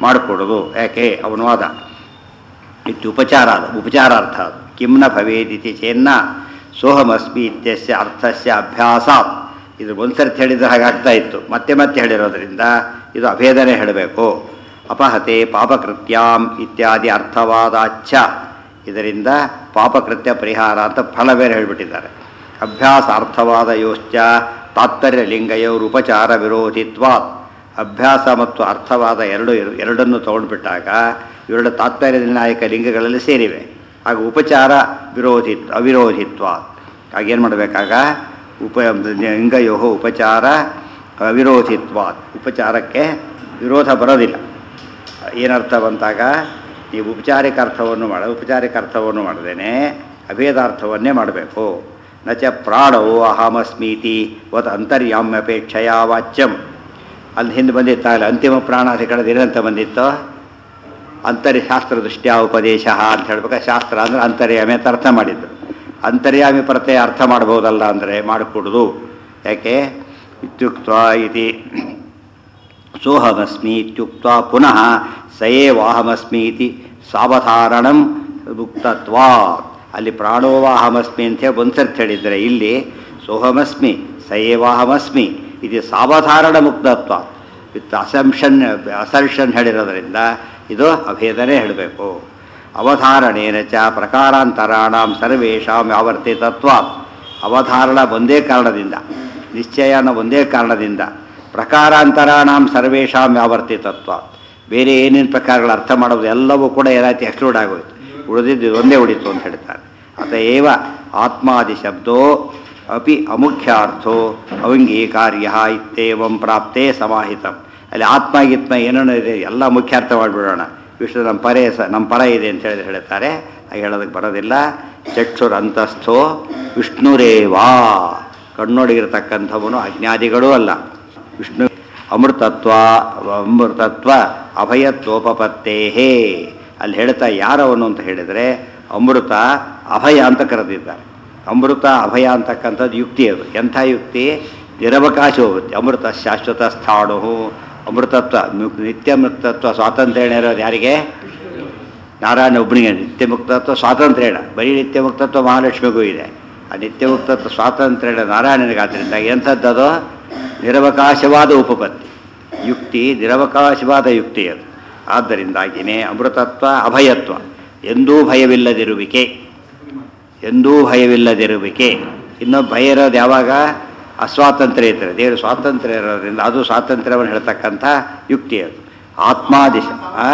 ಮಾಡಿಕೊಡೋದು. ಯಾಕೆ ಅವನು ವಾದ ಇತ್ಯುಪಚಾರ ಉಪಚಾರಾರ್ಥ ಕಿಮ್ನ ಭವೇದಿತಿ ಚೇನ್ನ ಸೋಹಮಸ್ಮಿ ಇತ್ಯಸ್ಯ ಅರ್ಥಸ್ಯ ಅಭ್ಯಾಸಾತ್. ಇದು ಒಂದ್ಸರ್ತಿ ಹೇಳಿದ್ರೆ ಹಾಗಾಗ್ತಾ ಇತ್ತು, ಮತ್ತೆ ಮತ್ತೆ ಹೇಳಿರೋದ್ರಿಂದ ಇದು ಅಭೇದನೆ ಹೇಳಬೇಕು. ಅಪಹತೆ ಪಾಪಕೃತ್ಯಾಂ ಇತ್ಯಾದಿ ಅರ್ಥವಾದಾಚ್ಛ, ಇದರಿಂದ ಪಾಪಕೃತ್ಯ ಪರಿಹಾರ ಅಂತ ಫಲ ಬೇರೆ ಹೇಳಿಬಿಟ್ಟಿದ್ದಾರೆ. ಅಭ್ಯಾಸ ಅರ್ಥವಾದ ಯೋಶ್ಚ ತಾತ್ಪರ್ಯ ಲಿಂಗಯೋರು ಉಪಚಾರ ವಿರೋಧಿತ್ವಾತ್. ಅಭ್ಯಾಸ ಮತ್ತು ಅರ್ಥವಾದ ಎರಡನ್ನು ತಗೊಂಡ್ಬಿಟ್ಟಾಗ ಇವೆರಡು ತಾತ್ಪರ್ಯ ನಿರ್ಣಾಯಕ ಲಿಂಗಗಳಲ್ಲಿ ಸೇರಿವೆ. ಆಗ ಉಪಚಾರ ಅವಿರೋಧಿತ್ವಾತ್. ಆಗೇನು ಮಾಡಬೇಕಾಗ ಲಿಂಗಯೋ ಉಪಚಾರ ಅವಿರೋಧಿತ್ವಾತ್. ಉಪಚಾರಕ್ಕೆ ವಿರೋಧ ಬರೋದಿಲ್ಲ. ಏನರ್ಥ ಬಂತಾಗ ನೀವು ಉಪಚಾರಿಕ ಅರ್ಥವನ್ನು ಮಾಡದೇನೆ ಅಭೇದಾರ್ಥವನ್ನೇ ಮಾಡಬೇಕು. ನಚ ಪ್ರಾಣೋ ಅಹಮಸ್ಮೀತಿ ವತ್ ಅಂತರ್ಯಾಮ್ಯಪೇಕ್ಷೆಯ ವಾಚ್ಯಂ. ಅಲ್ಲಿ ಹಿಂದೆ ಬಂದಿತ್ತಾಗಲ್ಲ ಅಂತಿಮ ಪ್ರಾಣಾದಿ ಕಳೆದ ಏನಂತ ಬಂದಿತ್ತು? ಶಾಸ್ತ್ರ ದೃಷ್ಟ್ಯಾ ಉಪದೇಶ ಅಂತ ಹೇಳ್ಬೇಕಾದ್ರೆ ಶಾಸ್ತ್ರ ಅಂದರೆ ಅಂತರ್ಯಾಮಿ ಅಂತ ಅರ್ಥ ಮಾಡಿದ್ದು. ಅಂತರ್ಯಾಮಿ ಪ್ರತ್ಯಯ ಅರ್ಥ ಮಾಡ್ಬೋದಲ್ಲ ಅಂದರೆ ಮಾಡಿಕೊಡುದು. ಯಾಕೆ ಇತ್ಯುಕ್ತ ಇತಿ ಸೋಹಮಸ್ಮಿ ಇತ್ಯುಕ್ತ ಪುನಃ ಸಯೇವಾಹಮಸ್ಮಿ ಇತಿ ಸಾವಧಾರಣಂ ಮುಕ್ತತ್ವಾತ್. ಅಲ್ಲಿ ಪ್ರಾಣೋವಾಹಮಸ್ಮಿ ಅಂತೇಳಿ ಒಂದ್ಸರ್ತಿ ಹೇಳಿದರೆ ಇಲ್ಲಿ ಸೋಹಮಸ್ಮಿ ಸಯೇವಾಹಮಸ್ಮಿ ಇದು ಸಾವಧಾರಣ ಮುಕ್ತತ್ವ ವಿತ್ ಅಸರ್ಷನ್ ಹೇಳಿರೋದ್ರಿಂದ ಇದು ಅಭೇದನೆ ಹೇಳಬೇಕು. ಅವಧಾರಣೇನ ಚ ಪ್ರಕಾರಾಂತರಾಣಾಂ ಸರ್ವೇಷಾಂ ವ್ಯಾವರ್ತಿತತ್ವಾತ್. ಅವಧಾರಣ ಒಂದೇ ಕಾರಣದಿಂದ, ನಿಶ್ಚಯನ ಒಂದೇ ಕಾರಣದಿಂದ, ಪ್ರಕಾರಾಂತರಾಣಾಂ ಸರ್ವೇಷಾಂ ವ್ಯಾವರ್ತಿತತ್ವಾತ್. ಬೇರೆ ಏನೇನು ಪ್ರಕಾರಗಳ ಅರ್ಥ ಮಾಡೋದು ಎಲ್ಲವೂ ಕೂಡ ಏನಾಯ್ತು ಎಕ್ಸ್ಕ್ಲೂಡ್ ಆಗೋಯ್ತು, ಉಳಿದಿದ್ದು ಒಂದೇ ಉಳಿತು ಅಂತ ಹೇಳ್ತಾರೆ. ಅತಏವ ಆತ್ಮಾದಿ ಶಬ್ದೋ ಅಪಿ ಅಮುಖ್ಯಾರ್ಥೋ ಅವಂಗೀಕಾರ್ಯ ಇತ್ಯೇವಂ ಪ್ರಾಪ್ತೇ ಸಮಾಹಿತಂ. ಅಲ್ಲಿ ಆತ್ಮ ಏನೇನೋ ಇದೆ ಎಲ್ಲ ಮುಖ್ಯಾರ್ಥ ಮಾಡಿಬಿಡೋಣ, ವಿಷ್ಣು ನಮ್ಮ ಪರ ಇದೆ ಅಂತ ಹೇಳ್ತಾರೆ. ಹಾಗೆ ಹೇಳೋದಕ್ಕೆ ಬರೋದಿಲ್ಲ. ಚಕ್ಷುರಂತಸ್ಥೋ ವಿಷ್ಣುರೇವಾ. ಕಣ್ಣೊಳಗಿರತಕ್ಕಂಥವನು ಅಜ್ಞಾದಿಗಳೂ ಅಲ್ಲ, ವಿಷ್ಣು. ಅಮೃತತ್ವ ಅಭಯತ್ವೋಪತ್ತೇಹೇ. ಅಲ್ಲಿ ಹೇಳ್ತಾ ಯಾರವನು ಅಂತ ಹೇಳಿದರೆ ಅಮೃತ ಅಭಯ ಅಂತ ಕರೆದಿದ್ದಾರೆ. ಅಮೃತ ಅಭಯ ಅಂತಕ್ಕಂಥದ್ದು ಯುಕ್ತಿ. ಅದು ಎಂಥ ಯುಕ್ತಿ? ನಿರವಕಾಶ ಹೋಗುತ್ತೆ. ಅಮೃತ ಶಾಶ್ವತ ಸ್ಥಾಣು. ಅಮೃತತ್ವ ನಿತ್ಯ ಮುಕ್ತತ್ವ ಸ್ವಾತಂತ್ರ್ಯ ಇರೋದು ಯಾರಿಗೆ? ನಾರಾಯಣ ಒಬ್ಬನಿಗೆ ನಿತ್ಯ ಮುಕ್ತತ್ವ ಸ್ವಾತಂತ್ರ್ಯ. ಬರೀ ನಿತ್ಯ ಮುಕ್ತತ್ವ ಮಹಾಲಕ್ಷ್ಮಿಗೂ ಇದೆ. ಆ ನಿತ್ಯ ಮುಕ್ತತ್ವ ಸ್ವಾತಂತ್ರ್ಯ ನಾರಾಯಣನಿಗಾದ್ರಿಂದ ಎಂಥದ್ದದು? ನಿರವಕಾಶವಾದ ಉಪಪತ್ತಿ ಯುಕ್ತಿ, ನಿರವಕಾಶವಾದ ಯುಕ್ತಿ ಅದು. ಆದ್ದರಿಂದಾಗಿಯೇ ಅಮೃತತ್ವ ಅಭಯತ್ವ, ಎಂದೂ ಭಯವಿಲ್ಲದಿರುವಿಕೆ. ಇನ್ನೊಬ್ಬ ಭಯ ಇರೋದು ಯಾವಾಗ? ಅಸ್ವಾತಂತ್ರ್ಯ ಇರ್ತಾರೆ. ದೇವರು ಸ್ವಾತಂತ್ರ್ಯ ಇರೋದ್ರಿಂದ ಅದು ಸ್ವಾತಂತ್ರ್ಯವನ್ನು ಹೇಳ್ತಕ್ಕಂಥ ಯುಕ್ತಿ ಅದು. ಆತ್ಮಾದಿಶ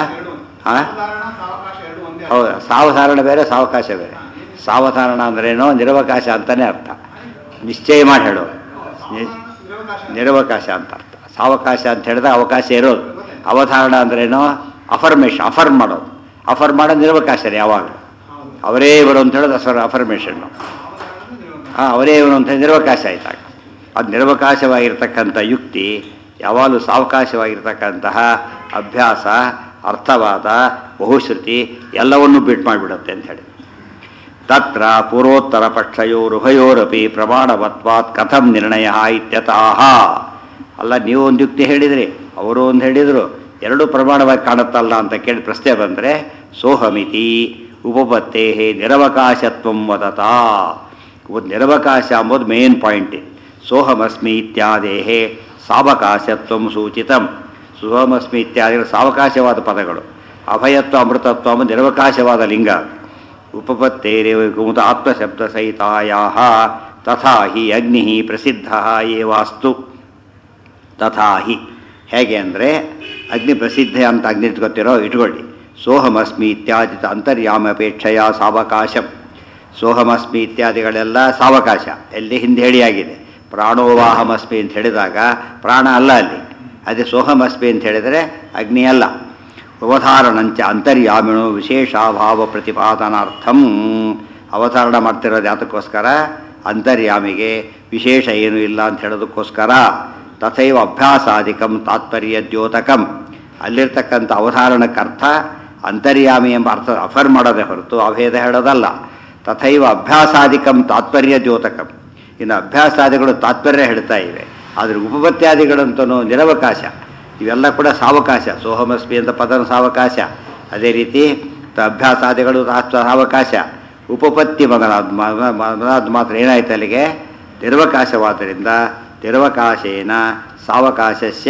ಹೌದು. ಸಾವಧಾರಣ ಬೇರೆ, ಸಾವಕಾಶ ಬೇರೆ. ಸಾವಧಾರಣ ಅಂದ್ರೇನೋ ನಿರವಕಾಶ ಅಂತಲೇ ಅರ್ಥ. ನಿಶ್ಚಯ ಮಾಡಿ ಹೇಳೋದು ನಿರವಕಾಶ ಅಂತ ಅರ್ಥ. ಸಾವಕಾಶ ಅಂತ ಹೇಳಿದ್ರೆ ಅವಕಾಶ ಇರೋದು. ಅವಧಾರಣ ಅಂದ್ರೇನೋ ಅಫರ್ಮ್ ಮಾಡೋದು. ಮಾಡೋದು ನಿರವಕಾಶನೇ. ಯಾವಾಗ ಅವರೇ ಇವರು ಅಂತ ಹೇಳೋದು ಅಫರ್ಮೇಷನ್ನು. ಅವರೇ ಇವರು ಅಂತ ನಿರವಕಾಶ ಆಯ್ತಾಗ ಅದು ನಿರವಕಾಶವಾಗಿರ್ತಕ್ಕಂಥ ಯುಕ್ತಿ ಯಾವಾಗಲೂ ಸಾವಕಾಶವಾಗಿರ್ತಕ್ಕಂತಹ ಅಭ್ಯಾಸ, ಅರ್ಥವಾದ, ಬಹುಶ್ರುತಿ ಎಲ್ಲವನ್ನೂ ಬಿಟ್ಟು ಮಾಡಿಬಿಡುತ್ತೆ ಅಂತ ಹೇಳಿ. ತತ್ರ ಪೂರ್ವೋತ್ತರ ಪಕ್ಷಯೋರುಭಯೋರಪಿ ಪ್ರಮಾಣವತ್ವಾತ್ ಕಥಂ ನಿರ್ಣಯ ಇತ್ಯತಃ. ಅಲ್ಲ, ನೀವು ಒಂದು ಯುಕ್ತಿ ಹೇಳಿದ್ರಿ, ಅವರು ಒಂದು ಹೇಳಿದರು, ಎರಡೂ ಪ್ರಮಾಣವಾಗಿ ಕಾಣುತ್ತಲ್ಲ ಅಂತ ಕೇಳಿ ಪ್ರಶ್ನೆ ಬಂದರೆ ಸೋಹಮಿತಿ ಉಪಪತ್ತೇ ನಿರವಕಾಶತ್ವಂ ವದತಾ. ನಿರವಕಾಶ ಅಂಬೋದು ಮೇನ್ ಪಾಯಿಂಟ್. ಸೋಹಮಸ್ಮಿ ಇತ್ಯಾದೇಹೇ ಸಾವಕಾಶತ್ವಂ ಸೂಚಿತಂ. ಸೋಹಮಸ್ಮಿ ಇತ್ಯಾದಿಗಳು ಸಾವಕಾಶವಾದ ಪದಗಳು. ಅಭಯತ್ವ ಅಮೃತತ್ವ ಎಂಬ ನಿರವಕಾಶವಾದ ಲಿಂಗ. ಉಪಪತ್ತೇರೇವಕುಮುತ ಆತ್ಮಶಬ್ದ ಸಹಿತಾಯಾಹ ತಥಾ ಹಿ ಅಗ್ನಿ ಪ್ರಸಿದ್ಧ ಏವಾಸ್ತು. ತಥಾ ಹಿ ಹೇಗೆ ಅಂದರೆ ಅಗ್ನಿ ಪ್ರಸಿದ್ಧ ಅಂತ ಅಗ್ನಿ ಇಟ್ಕೊಳ್ಳಿ. ಸೋಹಮಸ್ಮಿ ಇತ್ಯಾದಿ ಅಂತರ್ಯಾಮಪೇಕ್ಷೆಯ ಸಾವಕಾಶಂ. ಸೋಹಮಸ್ಮಿ ಇತ್ಯಾದಿಗಳೆಲ್ಲ ಸಾವಕಾಶ. ಎಲ್ಲಿ ಹಿಂದೆ ಹೇಳಿಯಾಗಿದೆ. ಪ್ರಾಣೋವಾಹಮಸ್ಮಿ ಅಂತ ಹೇಳಿದಾಗ ಪ್ರಾಣ ಅಲ್ಲ ಅಲ್ಲಿ. ಅದೇ ಸೋಹಮಸ್ಮಿ ಅಂತ ಹೇಳಿದರೆ ಅಗ್ನಿ ಅಲ್ಲ. ಅವಧಾರಣಂಚ ಅಂತರ್ಯಾಮಿಣು ವಿಶೇಷಾಭಾವ ಪ್ರತಿಪಾದನಾರ್ಥಂ. ಅವಧಾರಣ ಮಾಡ್ತಿರೋದು ಯಾತಕ್ಕೋಸ್ಕರ? ಅಂತರ್ಯಾಮಿಗೆ ವಿಶೇಷ ಏನೂ ಇಲ್ಲ ಅಂತ ಹೇಳೋದಕ್ಕೋಸ್ಕರ. ತಥೈವ ಅಭ್ಯಾಸಾಧಿಕಂ ತಾತ್ಪರ್ಯ ದ್ಯೋತಕಂ. ಅಲ್ಲಿರ್ತಕ್ಕಂಥ ಅವಧಾರಣಕ್ಕರ್ಥ ಅಂತರ್ಯಾಮಿ ಎಂಬ ಅರ್ಥ ಅಫರ್ ಮಾಡೋದೇ ಹೊರತು ಅಭೇದ ಹೇಳೋದಲ್ಲ. ತಥೈವ ಅಭ್ಯಾಸಾಧಿಕಂ ತಾತ್ಪರ್ಯ ದ್ಯೋತಕಂ. ಇನ್ನು ಅಭ್ಯಾಸಾದಿಗಳು ತಾತ್ಪರ್ಯ ಹೇಳ್ತಾ ಇವೆ. ಆದರೆ ಉಪಪತ್ಯಾದಿಗಳಂತೂ ನಿರವಕಾಶ. ಇವೆಲ್ಲ ಕೂಡ ಸಾವಕಾಶ. ಸೋಹಮಸ್ಮಿ ಅಂತ ಪದನ ಸಾವಕಾಶ. ಅದೇ ರೀತಿ ಅಭ್ಯಾಸಾದಿಗಳು ಸಾವಕಾಶ. ಉಪಪತ್ತಿ ಮಗನಾದ ಮಾತ್ರ ಏನಾಯ್ತು ಅಲ್ಲಿಗೆ ನಿರ್ವಕಾಶವಾದ್ದರಿಂದ ನಿರ್ವಕಾಶೇನ ಸಾವಕಾಶಸ್ಯ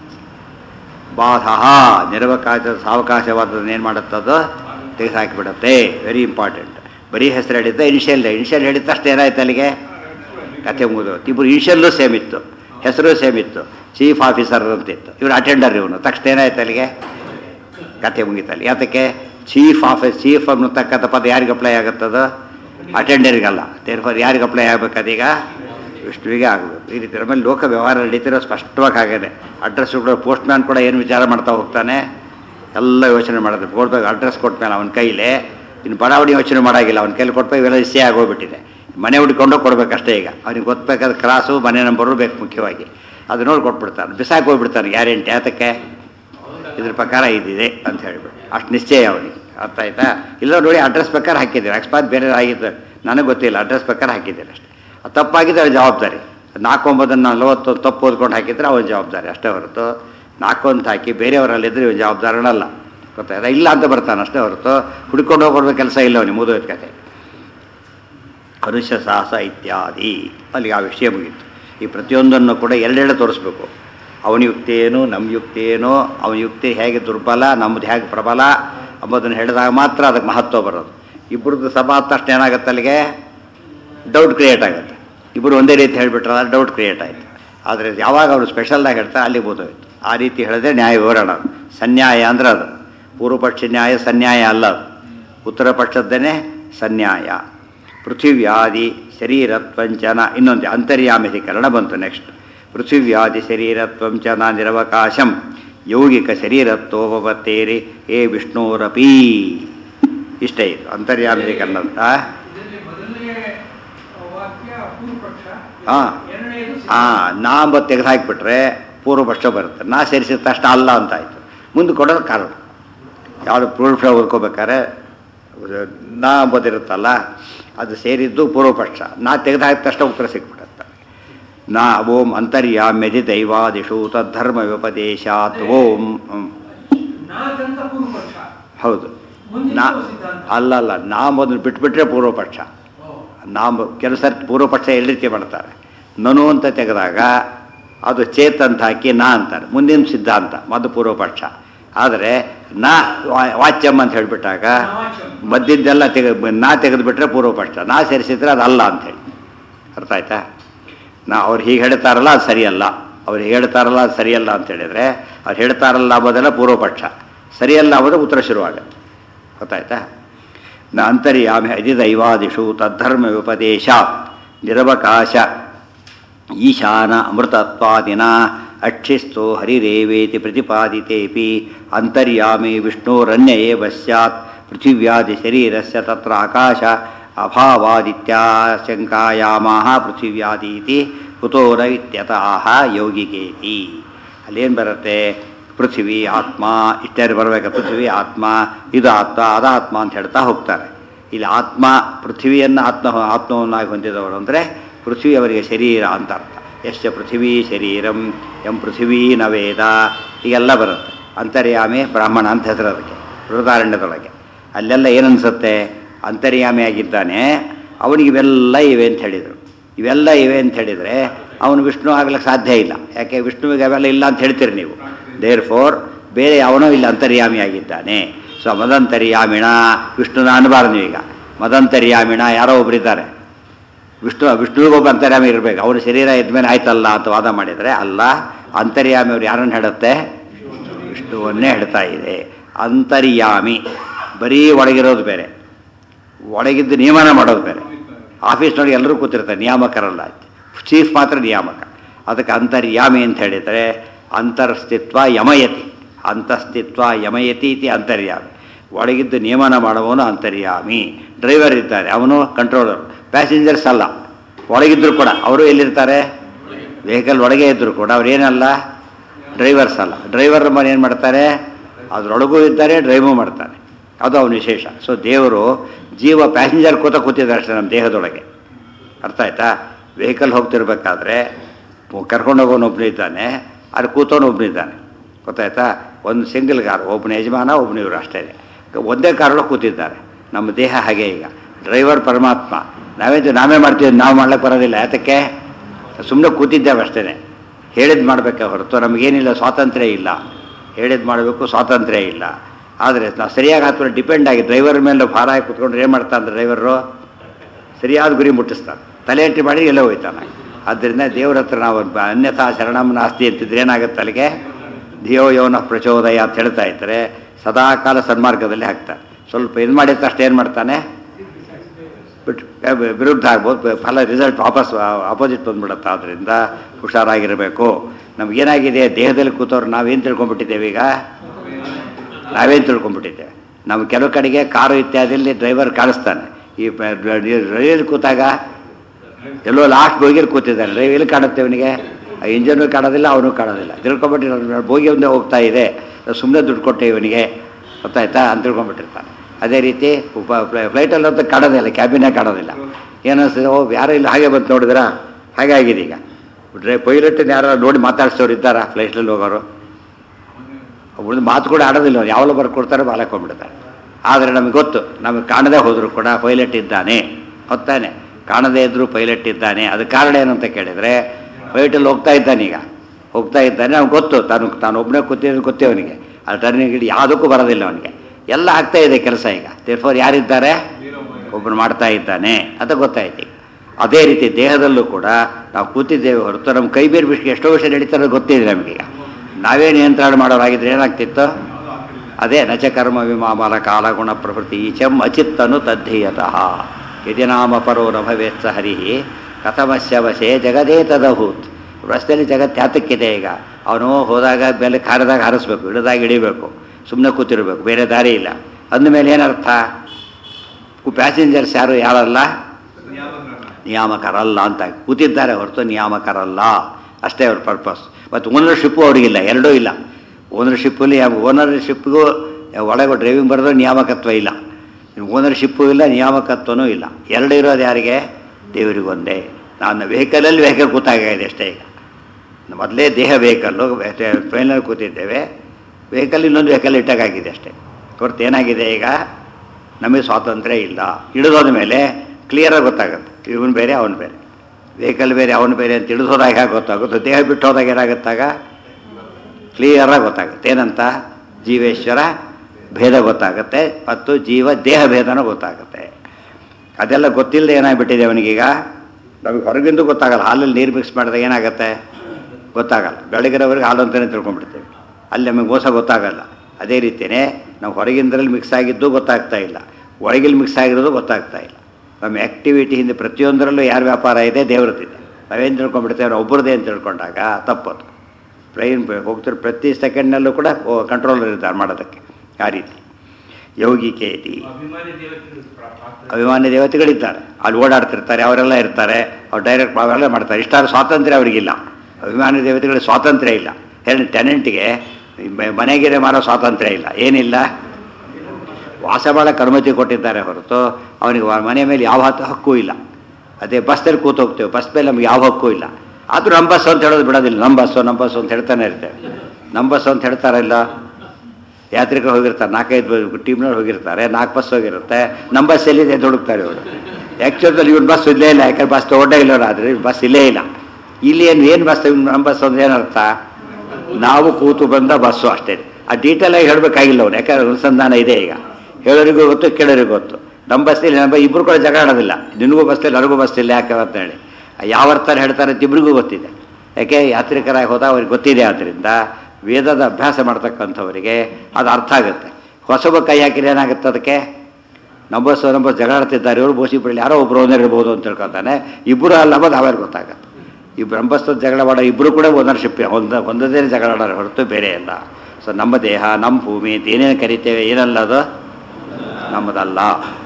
ಬಾಧ. ಸಾವಕಾಶವಾದದನ್ನು ಏನು ಮಾಡುತ್ತದು ತೆಗೆದುಹಾಕಿಬಿಡುತ್ತೆ. Very important. ಬರೀ ಹೆಸರು ಹೇಳಿದ್ದ ಇನಿಷಿಯಲ್ ಹೇಳಿದ ತಕ್ಷಣ ಏನಾಯ್ತು ಅಲ್ಲಿಗೆ ಕಥೆ ಮುಗಿದು. ಇಬ್ಬರು ಇನಿಷಿಯಲ್ಲೂ ಸೇಮ್ ಇತ್ತು, ಹೆಸರು ಸೇಮ್ ಇತ್ತು, ಚೀಫ್ ಆಫೀಸರ್ ಅಂತಿತ್ತು, ಇವರು ಅಟೆಂಡರ್ ಇವನು. ತಕ್ಷಣ ಏನಾಯ್ತು ಅಲ್ಲಿಗೆ ಕಥೆ ಮುಗಿತಲ್ಲಿ. ಯಾತಕ್ಕೆ ಚೀಫ್ ಅನ್ನತಕ್ಕಂಥ ಪದ ಯಾರಿಗೆ ಅಪ್ಲೈ ಆಗುತ್ತದು? ಅಟೆಂಡರಿಗಲ್ಲ. ದೇರ್ಫೋರ್ ಯಾರಿಗೆ ಅಪ್ಲೈ ಆಗಬೇಕದೀಗ? ವಿಷ್ಣುವಿಗೆ ಆಗಬೇಕು. ಈ ರೀತಿ ಆಮೇಲೆ ಲೋಕ ವ್ಯವಹಾರ ನಡೀತಿರೋ ಸ್ಪಷ್ಟವಾಗಿ ಆಗಿದೆ. ಅಡ್ರೆಸ್ ಕೂಡ ಪೋಸ್ಟ್ ಮ್ಯಾನ್ ಕೂಡ ಏನು ವಿಚಾರ ಮಾಡ್ತಾ ಹೋಗ್ತಾನೆ, ಎಲ್ಲ ಯೋಚನೆ ಮಾಡೋದು. ಕೊಡ್ಬೇಕು ಅಡ್ರೆಸ್ ಕೊಟ್ಮೇಲೆ ಅವನ ಕೈಲೇ ಇನ್ನು ಬಡಾವಣೆ ಯೋಚನೆ ಮಾಡೋಂಗಿಲ್ಲ. ಅವನ ಕೈಲಿ ಕೊಟ್ಬೇಕು, ಇವೆಲ್ಲ ಇಷ್ಟೇ ಆಗೋಗ್ಬಿಟ್ಟಿದೆ. ಮನೆ ಹುಡ್ಕೊಂಡು ಕೊಡ್ಬೇಕಷ್ಟೇ. ಈಗ ಅವ್ನಿಗೆ ಗೊತ್ತಬೇಕಾದ ಕ್ರಾಸು ಮನೆ ನಂಬರು ಬೇಕು ಮುಖ್ಯವಾಗಿ. ಅದು ನೋಡಿ ಕೊಟ್ಬಿಡ್ತಾನೆ, ಬಿಸಾಕಿ ಹೋಗ್ಬಿಡ್ತಾನೆ ಗ್ಯಾರಂಟಿ. ಯಾತಕ್ಕೆ? ಇದ್ರ ಪ್ರಕಾರ ಇದಿದೆ ಅಂತ ಹೇಳ್ಬಿಟ್ಟು ಅಷ್ಟು ನಿಶ್ಚಯ ಅವನಿಗೆ. ಅರ್ಥ ಆಯ್ತಾ? ಇಲ್ಲ ನೋಡಿ ಅಡ್ರೆಸ್ ಪ್ರಕಾರ ಹಾಕಿದ್ದೀರಿ, ಅಕಸ್ಮಾತ್ ಬೇರೆ ಆಗಿದ್ದು ನನಗೆ ಗೊತ್ತಿಲ್ಲ, ಅಡ್ರೆಸ್ ಪ್ರಕಾರ ಹಾಕಿದ್ದೀರಿ ಅಷ್ಟೇ. ಅದು ತಪ್ಪಾಗಿದ್ದರೆ ಅವ್ರ ಜವಾಬ್ದಾರಿ. 4/9 ತಪ್ಪು ಓದ್ಕೊಂಡು ಹಾಕಿದ್ರೆ ಅವನ ಜವಾಬ್ದಾರಿ ಅಷ್ಟೇ ಹೊರತು 4 ಅಂತ ಹಾಕಿ ಬೇರೆಯವರಲ್ಲಿದ್ದರೆ ಇವನು ಜವಾಬ್ದಾರನಲ್ಲ. ಗೊತ್ತಾಯ್ತಾ? ಇಲ್ಲ ಅಂತ ಬರ್ತಾನೆ ಅಷ್ಟೇ ಹೊರತು ಹುಡ್ಕೊಂಡು ಹೋಗ್ಬಾರ್ದು ಕೆಲಸ ಇಲ್ಲ ಅವನಿಗೆ. ಮುಗಿದೋಯ್ತು ಕತೆ. ಅನುಷ್ಯ ಸಾಹಸ ಇತ್ಯಾದಿ. ಅಲ್ಲಿಗೆ ಆ ವಿಷಯ ಮುಗೀತು. ಈ ಪ್ರತಿಯೊಂದನ್ನು ಕೂಡ ಎರಡೆರಡು ತೋರಿಸ್ಬೇಕು. ಅವನ ಯುಕ್ತಿ ಏನು, ನಮ್ಮ ಯುಕ್ತಿ ಏನು, ಅವನ ಯುಕ್ತಿ ಹೇಗೆ ದುರ್ಬಲ, ನಮ್ಮದು ಹೇಗೆ ಪ್ರಬಲ ಅಂಬೋದನ್ನು ಹೇಳಿದಾಗ ಮಾತ್ರ ಅದಕ್ಕೆ ಮಹತ್ವ ಬರೋದು. ಇಬ್ಬರದ್ದು ಸಭಾ ತಕ್ಷಣ ಏನಾಗುತ್ತೆ ಅಲ್ಲಿಗೆ ಡೌಟ್ ಕ್ರಿಯೇಟ್ ಆಗುತ್ತೆ. ಇಬ್ಬರು ಒಂದೇ ರೀತಿ ಹೇಳಿಬಿಟ್ರಲ್ಲ ಡೌಟ್ ಕ್ರಿಯೇಟ್ ಆಯಿತು. ಆದರೆ ಯಾವಾಗ ಅವರು ಸ್ಪೆಷಲ್ಲಾಗಿ ಹೇಳ್ತಾರೆ ಅಲ್ಲಿ ಬೋಧೋಯ್ತು. ಆ ರೀತಿ ಹೇಳಿದ್ರೆ ನ್ಯಾಯ ವಿವರಣ. ಸನ್ಯಾಯ ಅಂದ್ರೆ ಅದು ಪೂರ್ವಪಕ್ಷ ನ್ಯಾಯ, ಸನ್ಯಾಯ ಅಲ್ಲ ಅದು. ಉತ್ತರ ಪಕ್ಷದ್ದೇನೆ ಸನ್ಯಾಯ. ಪೃಥಿವ್ಯಾದಿ ಶರೀರತ್ವಂಚನ. ಇನ್ನೊಂದು ಅಂತರ್ಯಾಮಿಕರಣ ಬಂತು ನೆಕ್ಸ್ಟ್. ಪೃಥಿವ್ಯಾದಿ ಶರೀರತ್ವಂಚನ ನಿರವಕಾಶಂ ಯೌಗಿಕ ಶರೀರತ್ವೋಪತ್ತೇರಿ ಏ ವಿಷ್ಣೋರಪಿ. ಇಷ್ಟೇ ಇದು ಅಂತರ್ಯಾಮಿಕರಣ. ನಾ ಅಂಬ ತೆಗೆದುಹಾಕಿಬಿಟ್ರೆ ಪೂರ್ವಪಕ್ಷ ಬರುತ್ತೆ. ನಾ ಸೇರಿಸಿದ ತಕ್ಷಣ ಅಲ್ಲ ಅಂತ ಆಯಿತು. ಮುಂದೆ ಕೊಡೋದು ಕಾರಣ ಯಾವುದು ಪೂರ್ವಪಕ್ಷ ಓದ್ಕೋಬೇಕಾದ್ರೆ ನಾ ಅಂಬೋದಿರುತ್ತಲ್ಲ ಅದು ಸೇರಿದ್ದು ಪೂರ್ವಪಕ್ಷ. ನಾ ತೆಗೆದುಹಾಕಿದ ತಕ್ಷಣ ಉತ್ತರ ಸಿಕ್ಬಿಡುತ್ತೆ. ನಾ ಓಂ ಅಂತರ್ಯಾಮ್ಯಧಿ ದೈವಾದಿಷು ತದ್ಧರ್ಮ ವ್ಯಪದೇಶಾತ್ ಓಂ. ಹೌದು. ನಾ ಅಲ್ಲಲ್ಲ, ನಾ ಮೊದಲು ಬಿಟ್ಬಿಟ್ರೆ ಪೂರ್ವಪಕ್ಷ. ನಾವು ಕೆಲಸ ಪೂರ್ವಪಕ್ಷ ಎಲ್ಲ ರೀತಿ ಮಾಡ್ತಾರೆ. ನನು ಅಂತ ತೆಗೆದಾಗ ಅದು ಚೇತ್ ಅಂತ ಹಾಕಿ ನಾ ಅಂತಾರೆ. ಮುಂದಿನ ಸಿದ್ಧಾಂತ ಮೊದಲು ಪೂರ್ವಪಕ್ಷ. ಆದರೆ ನಾ ವಾಚ್ಯಂ ಅಂತ ಹೇಳಿಬಿಟ್ಟಾಗ ಮದ್ದಿದ್ದೆಲ್ಲ ನಾ ತೆಗೆದುಬಿಟ್ರೆ ಪೂರ್ವಪಕ್ಷ. ನಾ ಸೇರಿಸಿದ್ರೆ ಅದಲ್ಲ ಅಂಥೇಳಿ. ಅರ್ಥ ಆಯ್ತಾ? ಅವ್ರು ಹೀಗೆ ಹೇಳ್ತಾರಲ್ಲ ಅದು ಸರಿಯಲ್ಲ, ಅವ್ರು ಹೇಳ್ತಾರಲ್ಲ ಅದು ಸರಿಯಲ್ಲ ಅಂತ ಹೇಳಿದರೆ ಅವ್ರು ಹೇಳ್ತಾರಲ್ಲ ಅಂಬೋದೆಲ್ಲ ಪೂರ್ವಪಕ್ಷ, ಸರಿಯಲ್ಲ ಅಂಬೋದು ಉತ್ತರ ಶುರುವಾಗುತ್ತೆ. ಗೊತ್ತಾಯ್ತಾ? ನ ಅಂತರ್ಯಾಮಿ ಅಧಿದೈವಾದಿಷು ತದ್ಧರ್ಮ ವ್ಯುಪದೇಶ ನಿರವಕಾಶ ಈಶಾನ ಅಮೃತತ್ವಾದಿನ ಅಕ್ಷಿಸ್ತೋ ಹರಿರೇವೇತಿ ಪ್ರತಿಪಾದಿತೇಪಿ ಅಂತರ್ಯಾಮಿ ವಿಷ್ಣೋರನ್ಯ ಏವ ಸ್ಯಾತ್ ಪೃಥಿವ್ಯಾದಿ ಶರೀರಸ್ಯ ತತ್ರ ಆಕಾಶ ಅಭಾವಾದಿತ್ಯಾಶಂಕಾಯಾಮಃ ಪೃಥಿವ್ಯಾದೀತಿ ಕುತೋರ ಇತ್ಯತಃ ಯೌಗಿಕೇತಿ. ಅಲ್ಲೇನು ಬರುತ್ತೆ? ಪೃಥ್ವಿ ಆತ್ಮ ಇತ್ಯಾದಿ ಬರಬೇಕು. ಪೃಥ್ವಿ ಆತ್ಮ, ಇದು ಆತ್ಮ, ಅದಾತ್ಮ ಅಂತ ಹೇಳ್ತಾ ಹೋಗ್ತಾರೆ. ಇಲ್ಲಿ ಆತ್ಮ ಪೃಥ್ವಿಯನ್ನು ಆತ್ಮವನ್ನಾಗಿ ಹೊಂದಿದವರು ಅಂದರೆ ಪೃಥ್ವಿ ಅವರಿಗೆ ಶರೀರ ಅಂತ ಅರ್ಥ. ಯಶ್ಚ ಪೃಥ್ವೀ ಶರೀರಂ ಎಂ ಪೃಥ್ವೀ ನ ವೇದ ಹೀಗೆಲ್ಲ ಬರುತ್ತೆ. ಅಂತರ್ಯಾಮಿ ಬ್ರಾಹ್ಮಣ ಅಂತ ಹೆಸರು ಅದಕ್ಕೆ ಬೃಹದಾರಣ್ಯದೊಳಗೆ. ಅಲ್ಲೆಲ್ಲ ಏನನ್ಸುತ್ತೆ? ಅಂತರ್ಯಾಮಿಯಾಗಿದ್ದಾನೆ, ಅವನಿಗೆ ಇವೆಲ್ಲ ಇವೆ ಅಂತ ಹೇಳಿದರು. ಇವೆಲ್ಲ ಇವೆ ಅಂತ ಹೇಳಿದರೆ ಅವನು ವಿಷ್ಣು ಆಗ್ಲಿಕ್ಕೆ ಸಾಧ್ಯ ಇಲ್ಲ. ಯಾಕೆ? ವಿಷ್ಣುವಿಗೆ ಅವೆಲ್ಲ ಇಲ್ಲ ಅಂತ ಹೇಳ್ತೀರಿ ನೀವು. ದೇರ್ ಫೋರ್ ಬೇರೆ ಯಾವನೋ ಇಲ್ಲಿ ಅಂತರ್ಯಾಮಿಯಾಗಿದ್ದಾನೆ. ಸೊ ಮದಂತರ್ಯಾಮಿಣ ವಿಷ್ಣುನ ಅನ್ನಬಾರ್ದು ನೀವೀಗ. ಮದಂತರ್ಯಾಮಿಣ ಯಾರೋ ಒಬ್ಬರಿದ್ದಾರೆ, ವಿಷ್ಣುವಿಗೊಬ್ಬ ಅಂತರ್ಯಾಮಿ ಇರಬೇಕು. ಅವನ ಶರೀರ ಇದ್ಮೇಲೆ ಆಯ್ತಲ್ಲ ಅಂತ ವಾದ ಮಾಡಿದರೆ ಅಲ್ಲ. ಅಂತರ್ಯಾಮಿ ಅವ್ರು ಯಾರನ್ನು ಹೇಳುತ್ತೆ? ವಿಷ್ಣುವನ್ನೇ ಹೇಳ್ತಾ ಇದೆ. ಅಂತರ್ಯಾಮಿ ಬರೀ ಒಳಗಿರೋದು ಬೇರೆ, ಒಳಗಿದ್ದು ನಿಯಮನ ಮಾಡೋದು ಬೇರೆ. ಆಫೀಸ್ನೊಳಗೆ ಎಲ್ಲರೂ ಕೂತಿರ್ತಾರೆ, ನಿಯಾಮಕರಲ್ಲ. ಚೀಫ್ ಮಾತ್ರ ನಿಯಾಮಕ. ಅದಕ್ಕೆ ಅಂತರ್ಯಾಮಿ ಅಂತ ಹೇಳಿದರೆ ಅಂತರ್ಸ್ಥಿತ್ವ ಯಮಯತಿ, ಅಂತಸ್ಥಿತ್ವ ಯಮಯತಿ ಇತಿ ಅಂತರ್ಯಾಮಿ. ಒಳಗಿದ್ದು ನಿಯಮನ ಮಾಡುವವನು ಅಂತರ್ಯಾಮಿ. ಡ್ರೈವರ್ ಇದ್ದಾರೆ, ಅವನು ಕಂಟ್ರೋಲರ್. ಪ್ಯಾಸೆಂಜರ್ಸ್ ಅಲ್ಲ, ಒಳಗಿದ್ರು ಕೂಡ ಅವರು ಎಲ್ಲಿರ್ತಾರೆ? ವೆಹಿಕಲ್ ಒಳಗೆ ಇದ್ದರು ಕೂಡ ಅವ್ರೇನಲ್ಲ, ಡ್ರೈವರ್ಸ್ ಅಲ್ಲ. ಡ್ರೈವರ್ ಏನು ಮಾಡ್ತಾರೆ? ಅದರೊಳಗೂ ಇದ್ದಾರೆ, ಡ್ರೈವು ಮಾಡ್ತಾರೆ. ಅದು ಅವನ ವಿಶೇಷ. ಸೊ ದೇವರು ಜೀವ ಪ್ಯಾಸೆಂಜರ್ ಕೂತಿದ್ದಾರೆ ಅಷ್ಟೇ ನಮ್ಮ ದೇಹದೊಳಗೆ. ಅರ್ಥ ಆಯ್ತಾ? ವೆಹಿಕಲ್ ಹೋಗ್ತಿರ್ಬೇಕಾದ್ರೆ ಕರ್ಕೊಂಡು ಹೋಗೋನು ಒಬ್ಬನಿದ್ದಾನೆ, ಅಲ್ಲಿ ಕೂತವನು ಒಬ್ಬನಿದ್ದಾನೆ. ಗೊತ್ತಾಯ್ತಾ? ಒಂದು ಸಿಂಗಲ್ ಕಾರು, ಒಬ್ಬನ ಯಜಮಾನ ಒಬ್ಬನ ಇವರು ಅಷ್ಟೇ, ಒಂದೇ ಕಾರೊಳಗೆ ಕೂತಿದ್ದಾರೆ. ನಮ್ಮ ದೇಹ ಹಾಗೆ. ಈಗ ಡ್ರೈವರ್ ಪರಮಾತ್ಮ, ನಾವೇ ಮಾಡ್ತೀವಿ, ನಾವು ಮಾಡ್ಲಿಕ್ಕೆ ಬರೋದಿಲ್ಲ. ಯಾತಕ್ಕೆ? ಸುಮ್ಮನೆ ಕೂತಿದ್ದೇವೆ ಅಷ್ಟೇ. ಹೇಳಿದ್ದು ಮಾಡಬೇಕೆ ಹೊರತು ನಮಗೇನಿಲ್ಲ, ಸ್ವಾತಂತ್ರ್ಯ ಇಲ್ಲ. ಹೇಳಿದ್ದು ಮಾಡಬೇಕು, ಸ್ವಾತಂತ್ರ್ಯ ಇಲ್ಲ. ಆದರೆ ನಾವು ಸರಿಯಾಗಿ ಹಾಕ್ತಾರೆ, ಡಿಪೆಂಡ್ ಆಗಿ ಡ್ರೈವರ್ ಮೇಲೆ ಭಾರ ಹಾಕಿ ಕೂತ್ಕೊಂಡ್ರೆ ಏನು ಮಾಡ್ತಾನೆ ಡ್ರೈವರು? ಸರಿಯಾದ ಗುರಿ ಮುಟ್ಟಿಸ್ತಾನೆ, ತಲೆ ಎಟ್ಟಿ ಮಾಡಿ ಎಲ್ಲ ಹೋಯ್ತಾನೆ. ಆದ್ದರಿಂದ ದೇವ್ರ ಹತ್ರ ನಾವು ಅನ್ಯಥಾ ಶರಣಮ್ಮನ ಆಸ್ತಿ ಅಂತಿದ್ರೆ ಏನಾಗುತ್ತೆ ಅಲ್ಲಿಗೆ? ಧಿಯೋ ಯೋನ ಪ್ರಚೋದಯ ಅಂತ ಹೇಳ್ತಾ ಇದ್ದಾರೆ. ಸದಾಕಾಲ ಸನ್ಮಾರ್ಗದಲ್ಲಿ ಹಾಕ್ತಾರೆ. ಸ್ವಲ್ಪ ಇದು ಮಾಡಿದ ತಕ್ಷಣ ಏನು ಮಾಡ್ತಾನೆ? ಬಿಟ್ಟು ವಿರುದ್ಧ ಆಗ್ಬೋದು, ಫಲ ರಿಸಲ್ಟ್ ವಾಪಸ್ ಆಪೋಸಿಟ್ ಬಂದ್ಬಿಡುತ್ತೆ. ಆದ್ದರಿಂದ ಹುಷಾರಾಗಿರಬೇಕು. ನಮಗೇನಾಗಿದೆ, ದೇಹದಲ್ಲಿ ಕೂತವ್ರು ನಾವೇನು ತಿಳ್ಕೊಂಡ್ಬಿಟ್ಟಿದ್ದೇವೆ? ಈಗ ನಾವೇನು ತಿಳ್ಕೊಂಡ್ಬಿಟ್ಟಿದ್ದೇವೆ? ನಮ್ಮ ಕೆಲವು ಕಡೆಗೆ ಕಾರು ಇತ್ಯಾದಿಯಲ್ಲಿ ಡ್ರೈವರ್ ಕಾಣಿಸ್ತಾನೆ. ಈ ರೈಲಲ್ಲಿ ಕೂತಾಗ ಎಲ್ಲೋ ಲಾಸ್ಟ್ ಬೋಗಿಯಲ್ಲಿ ಕೂತಿದ್ದಾನೆ, ಡ್ರೈವ್ ಎಲ್ಲಿ ಕಾಣುತ್ತೆ ಅವನಿಗೆ? ಆ ಇಂಜನ್ನು ಕಾಣೋದಿಲ್ಲ, ಅವನು ಕಾಣೋದಿಲ್ಲ. ತಿಳ್ಕೊಂಬಿಟ್ಟು ಬೋಗಿ ಒಂದೇ ಹೋಗ್ತಾ ಇದೆ, ಸುಮ್ಮನೆ ದುಡ್ಡು ಕೊಟ್ಟೆ ಇವನಿಗೆ, ಗೊತ್ತಾಯ್ತಾ ಅಂತ ತಿಳ್ಕೊಂಬಿಟ್ಟಿರ್ತಾನೆ. ಅದೇ ರೀತಿ ಫ್ಲೈಟಲ್ಲಂತೂ ಕಾಣೋದಿಲ್ಲ, ಕ್ಯಾಬಿನೇ ಕಾಣೋದಿಲ್ಲ. ಏನಿಸ್ತದೆ, ಯಾರೋ ಇಲ್ಲ ಹಾಗೆ ಬಂತು ನೋಡಿದ್ರಾ? ಹಾಗೆ ಆಗಿದೆ ಈಗ. ಪೈಲಟನ್ನು ಯಾರು ನೋಡಿ ಮಾತಾಡ್ಸೋರು ಇದ್ದಾರಾ ಫ್ಲೈಟಲ್ಲಿ ಹೋಗೋರು? ಅವ್ರದ್ದು ಮಾತು ಕೂಡ ಆಡೋದಿಲ್ಲ, ಅವ್ರು ಯಾವಲೋ ಬರ್ಕೊಡ್ತಾರೆ, ಬಾಲಕೊಂಡ್ಬಿಡ್ತಾರೆ. ಆದರೆ ನಮಗೆ ಗೊತ್ತು, ನಮಗೆ ಕಾಣದೇ ಹೋದರೂ ಕೂಡ ಪೈಲಟ್ ಇದ್ದಾನೆ, ಹೊತ್ತಾನೆ. ಕಾಣದೇ ಇದ್ದರೂ ಪೈಲಟ್ ಇದ್ದಾನೆ. ಅದು ಕಾರಣ ಏನು ಅಂತ ಕೇಳಿದರೆ, ಫ್ಲೈಟಲ್ಲಿ ಹೋಗ್ತಾ ಇದ್ದಾನೆ, ಈಗ ಹೋಗ್ತಾ ಇದ್ದಾನೆ, ಅವ್ನು ಗೊತ್ತು, ತಾನು ಒಬ್ಬನೇ ಕೂತಿದ್ದು ಗೊತ್ತೇ ಅವನಿಗೆ. ಅದು ಟರ್ನಿಂಗ್ ಗಿಡಿ ಯಾವುದಕ್ಕೂ ಬರೋದಿಲ್ಲ ಅವನಿಗೆ. ಎಲ್ಲ ಆಗ್ತಾ ಇದೆ ಕೆಲಸ. ಈಗ ದೇರ್ಫೋರ್ ಯಾರಿದ್ದಾರೆ? ಒಬ್ಬನು ಮಾಡ್ತಾ ಇದ್ದಾನೆ ಅಂತ ಗೊತ್ತಾಯ್ತು. ಅದೇ ರೀತಿ ದೇಹದಲ್ಲೂ ಕೂಡ ನಾವು ಕೂತಿದ್ದೇವೆ ಹೊರತು ನಮ್ಮ ಕೈ ಬೇರೆ ಬಿಟ್ಟು ಎಷ್ಟೋ ವರ್ಷ ನಡೀತಾರೆ ಗೊತ್ತಿದೆ ನಮಗೀಗ. ನಾವೇ ನಿಯಂತ್ರಣ ಮಾಡೋರಾಗಿದ್ರೆ ಏನಾಗ್ತಿತ್ತು? ಅದೇ ನಚ ಕರ್ಮ ವಿಮಾಮಲ ಕಾಲಗುಣ ಪ್ರವೃತ್ತಿ ಈಚಂ ಅಚಿತ್ತನು ತದ್ಧೀಯತಃ ಯದಿ ನಾಮ ಪರೋ ನ ಭವೇತ್ಸ ಹರಿ ಕಥಮಸ್ಯ ವಶೇ ಜಗದೇ ತದಭೂತ್. ರಸ್ತೆಯಲ್ಲಿ ಜಗತ್ತು ಯಾತಕ್ಕಿದೆ? ಈಗ ಅವನು ಹೋದಾಗ ಮೇಲೆ ಕಾರದಾಗ ಹಾರಿಸ್ಬೇಕು, ಇಳಿದಾಗ ಇಳಿಬೇಕು, ಸುಮ್ಮನೆ ಕೂತಿರ್ಬೇಕು, ಬೇರೆ ದಾರಿ ಇಲ್ಲ. ಅಂದಮೇಲೆ ಏನರ್ಥ? ಪ್ಯಾಸೆಂಜರ್ಸ್ ಯಾರಲ್ಲ? ನಿಯಾಮಕರಲ್ಲ ಅಂತ ಕೂತಿದ್ದಾರೆ ಹೊರತು ನಿಯಾಮಕರಲ್ಲ. ಅಷ್ಟೇ ಅವ್ರ ಪರ್ಪಸ್. ಮತ್ತು ಓನರ್ಶಿಪ್ಪು ಅವ್ರಿಗಿಲ್ಲ, ಎರಡೂ ಇಲ್ಲ. ಓನರ್ಶಿಪ್ಪಲ್ಲಿ ಓನರ್ಶಿಪ್ಪಿಗೂ ಒಳಗೆ ಡ್ರೈವಿಂಗ್ ಬರೆದು ನಿಯಾಮಕತ್ವ ಇಲ್ಲ, ಓನರ್ಶಿಪ್ಪು ಇಲ್ಲ, ನಿಯಾಮಕತ್ವನೂ ಇಲ್ಲ. ಎರಡು ಇರೋದು ಯಾರಿಗೆ? ದೇವರಿಗೊಂದೇ. ನಾನು ವೆಹಿಕಲಲ್ಲಿ ವೆಹಿಕಲ್ ಕೂತಾಗಿದೆ ಅಷ್ಟೇ. ಈಗ ಮೊದಲೇ ದೇಹ ವೆಹಿಕಲ್ಲು, ಟ್ರೈನಲ್ಲಿ ಕೂತಿದ್ದೇವೆ, ವೆಹಿಕಲ್ ಇನ್ನೊಂದು ವೆಹಿಕಲ್ ಇಟ್ಟಾಗಿದೆ ಅಷ್ಟೇ ಹೊರತು ಏನಾಗಿದೆ? ಈಗ ನಮಗೆ ಸ್ವಾತಂತ್ರ್ಯ ಇಲ್ಲ. ಇಳಿದೋದ ಮೇಲೆ ಕ್ಲಿಯರಾಗಿ ಗೊತ್ತಾಗುತ್ತೆ, ಇವನು ಬೇರೆ ಅವನು ಬೇರೆ, ವೆಹಿಕಲ್ ಬೇರೆ ಅವನು ಬೇರೆ ಅಂತ ಇಳಿದೋದಾಗ ಗೊತ್ತಾಗುತ್ತೆ. ದೇಹ ಬಿಟ್ಟು ಹೋದಾಗ ಏನಾಗುತ್ತಾಗ ಕ್ಲಿಯರಾಗಿ ಗೊತ್ತಾಗುತ್ತೆ. ಏನಂತ? ಜೀವೇಶ್ವರ ಭೇದ ಗೊತ್ತಾಗುತ್ತೆ ಮತ್ತು ಜೀವ ದೇಹ ಭೇದನೂ ಗೊತ್ತಾಗುತ್ತೆ. ಅದೆಲ್ಲ ಗೊತ್ತಿಲ್ಲದೆ ಏನಾಗ್ಬಿಟ್ಟಿದೆ ಅವನಿಗೀಗ. ನಮಗೆ ಹೊರಗಿಂದ ಗೊತ್ತಾಗಲ್ಲ. ಹಾಲಲ್ಲಿ ನೀರು ಮಿಕ್ಸ್ ಮಾಡಿದಾಗ ಏನಾಗುತ್ತೆ? ಗೊತ್ತಾಗಲ್ಲ. ಬೆಳಗಿನವರೆಗೆ ಹಾಲು ಅಂತಲೇ ತಿಳ್ಕೊಂಡ್ಬಿಡ್ತೇವೆ, ಅಲ್ಲಿ ನಮಗೆ ಮೋಸ ಗೊತ್ತಾಗಲ್ಲ. ಅದೇ ರೀತಿಯೇ ನಾವು ಹೊರಗಿಂದ್ರಲ್ಲಿ ಮಿಕ್ಸ್ ಆಗಿದ್ದು ಗೊತ್ತಾಗ್ತಾ ಇಲ್ಲ, ಒಳಗಿಲ್ಲಿ ಮಿಕ್ಸ್ ಆಗಿರೋದು ಗೊತ್ತಾಗ್ತಾ ಇಲ್ಲ. ನಮ್ಮ ಆ್ಯಕ್ಟಿವಿಟಿ ಹಿಂದೆ ಪ್ರತಿಯೊಂದರಲ್ಲೂ ಯಾರು ವ್ಯಾಪಾರ ಇದೆ? ದೇವ್ರದ್ದಿದೆ. ನಾವೇನು ತಿಳ್ಕೊಂಡ್ಬಿಡ್ತೇವೆ? ಒಬ್ಬರದೇ ಅಂತ ತಿಳ್ಕೊಂಡಾಗ ತಪ್ಪದು. ಟ್ರೈನ್ ಹೋಗ್ತಿರೋ ಪ್ರತಿ ಸೆಕೆಂಡ್ನಲ್ಲೂ ಕೂಡ ಕಂಟ್ರೋಲರ್ ಇರ್ತಾರೆ ಮಾಡೋದಕ್ಕೆ. ಆ ರೀತಿ ಯೋಗಿಕೇತಿ ಅಭಿಮಾನಿ ದೇವತೆಗಳಿದ್ದಾರೆ, ಅಲ್ಲಿ ಓಡಾಡ್ತಿರ್ತಾರೆ, ಅವರೆಲ್ಲ ಇರ್ತಾರೆ, ಅವ್ರು ಡೈರೆಕ್ಟ್ ಅವೆಲ್ಲ ಮಾಡ್ತಾರೆ. ಇಷ್ಟಾದ್ರೂ ಸ್ವಾತಂತ್ರ್ಯ ಅವರಿಗಿಲ್ಲ. ಅಭಿಮಾನಿ ದೇವತೆಗಳಿಗೆ ಸ್ವಾತಂತ್ರ್ಯ ಇಲ್ಲ. ಹೇಳಿ, ಟೆನೆಂಟ್ಗೆ ಮನೆಗಿರೆ ಮಾರೋ ಸ್ವಾತಂತ್ರ್ಯ ಇಲ್ಲ, ಏನಿಲ್ಲ. ವಾಸ ಮಾಡೋಕ್ಕೆ ಅನುಮತಿ ಕೊಟ್ಟಿದ್ದಾರೆ ಹೊರತು ಅವನಿಗೆ ಮನೆ ಮೇಲೆ ಯಾವ ಹಕ್ಕೂ ಇಲ್ಲ. ಅದೇ ಬಸ್ಸಲ್ಲಿ ಕೂತು ಹೋಗ್ತೇವೆ, ಬಸ್ ಮೇಲೆ ನಮ್ಗೆ ಯಾವ ಹಕ್ಕೂ ಇಲ್ಲ. ಆದರೂ ನಮ್ಮ ಬಸ್ಸು ಅಂತ ಹೇಳೋದು ಬಿಡೋದಿಲ್ಲ. ನಮ್ಮ ಬಸ್ಸು ಅಂತ ಹೇಳ್ತಾನೆ ಇರ್ತೇವೆ. ನಮ್ಮ ಬಸ್ಸು ಅಂತ ಹೇಳ್ತಾರಲ್ಲ, ಯಾತ್ರಿಕರು ಹೋಗಿರ್ತಾರೆ, 4-5 ಟೀಮ್ನವ್ರು ಹೋಗಿರ್ತಾರೆ, 4 ಬಸ್ ಹೋಗಿರುತ್ತೆ. ನಮ್ಮ ಬಸ್ ಎಲ್ಲಿದೆ ಅಂತ ಹುಡುಕ್ತಾರೆ ಇವರು. ಆ್ಯಕ್ಚುಲಿ ಇವ್ರ ಬಸ್ ಇಲ್ಲೇ ಇಲ್ಲ, ಯಾಕಂದ್ರೆ ಬಸ್ ತೊಗೊಂಡೇ ಇಲ್ಲವ್ರು. ಆದರೆ ಬಸ್ ಇಲ್ಲೇ ಇಲ್ಲ. ಇಲ್ಲಿ ಏನು ಬಸ್, ನಮ್ಮ ಬಸ್ ಅಂದ್ರೆ ಏನರ್ಥ? ನಾವು ಕೂತು ಬಂದ ಬಸ್ಸು ಅಷ್ಟೇ. ಆ ಡೀಟೇಲಾಗಿ ಹೇಳಬೇಕಾಗಿಲ್ಲ ಅವ್ರು, ಯಾಕಂದ್ರೆ ಅನುಸಂಧಾನ ಇದೆ. ಈಗ ಹೇಳೋರಿಗೂ ಗೊತ್ತು, ಕೇಳೋರಿಗೂ ಗೊತ್ತು. ನಮ್ಮ ಬಸ್ಸಲ್ಲಿ ಇಬ್ಬರು ಕೂಡ ಜಗಳ ಆಡೋದಿಲ್ಲ. ನಿನಗೂ ಬಸ್ಸಲ್ಲಿ ನನಗೂ ಬಸ್ಸಿಲ್ಲ ಯಾಕೆ ಅಂತ ಹೇಳಿ ಯಾವ ಅರ್ಥ ಹೇಳ್ತಾರೆ ಅಂತ ಇಬ್ಬರಿಗೂ ಗೊತ್ತಿದೆ. ಯಾಕೆ? ಯಾತ್ರಿಕರಾಗಿ ಹೋದ ಅವ್ರಿಗೆ ಗೊತ್ತಿದೆ. ಆದ್ದರಿಂದ ವೇದದ ಅಭ್ಯಾಸ ಮಾಡ್ತಕ್ಕಂಥವರಿಗೆ ಅದು ಅರ್ಥ ಆಗುತ್ತೆ. ಹೊಸಬ ಕೈ ಹಾಕಿದ್ರೆ ಏನಾಗುತ್ತೆ? ಅದಕ್ಕೆ ನಮ್ಮ ಬಸ್ ಜಗಳ ಆಡ್ತಿದ್ದಾರೆ, ಇವರು ಬೋಸಿ ಬಿಡಲಿ, ಯಾರೋ ಒಬ್ಬರು ಓನರ್ ಇರ್ಬೋದು ಅಂತ ತಿಳ್ಕೊತಾನೆ. ಇಬ್ಬರು ಅಲ್ಲಬೋದು ಆಮೇಲೆ ಗೊತ್ತಾಗತ್ತೆ. ಇಬ್ಬರು ನಂಬಸ್ತದ ಜಗಳ ಮಾಡೋ ಇಬ್ಬರು ಕೂಡ ಓನರ್ಶಿಪ್ ಒಂದದೇ ಜಗಳ ಆಡೋರು ಹೊರತು ಬೇರೆ ಅಲ್ಲ. ಸೊ ನಮ್ಮ ದೇಹ, ನಮ್ಮ ಭೂಮಿ ಅಂತ ಏನೇನು ಕರಿತೇವೆ, ಏನಲ್ಲ ಅದು ನಮ್ಮದಲ್ಲ.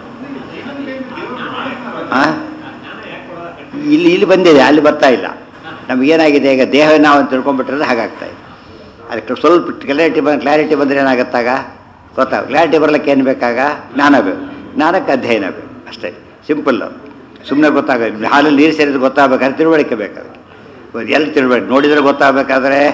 ಇಲ್ಲಿ ಬಂದಿದೆ, ಅಲ್ಲಿ ಬರ್ತಾ ಇಲ್ಲ. ನಮಗೇನಾಗಿದೆ? ಈಗ ದೇಹ ನಾವು ತಿಳ್ಕೊಂಡ್ಬಿಟ್ರೆ ಹಾಗಾಗ್ತಾ ಇದೆ. ಅದಕ್ಕೆ ಸ್ವಲ್ಪ ಕ್ಲಾರಿಟಿ ಬಂದರೆ ಏನಾಗುತ್ತಾಗ ಗೊತ್ತಾಗ. ಕ್ಲಾರಿಟಿ ಬರ್ಲಿಕ್ಕೆ ಏನು ಬೇಕಾಗ? ಜ್ಞಾನ ಬೇಕು. ಜ್ಞಾನಕ್ಕೆ ಅಧ್ಯಯನ ಬೇಕು ಅಷ್ಟೇ. ಸಿಂಪಲ್. ಸುಮ್ಮನೆ ಗೊತ್ತಾಗ. ಹಾಲಲ್ಲಿ ನೀರು ಸೇರಿದ್ರೆ ಗೊತ್ತಾಗಬೇಕಾದ್ರೆ ತಿಳುವಳಿಕೆ ಬೇಕಾಗುತ್ತೆ. ಎಲ್ಲಿ ತಿಳ್ಬೇಕು? ನೋಡಿದರೆ ಗೊತ್ತಾಗಬೇಕಾದ್ರೆ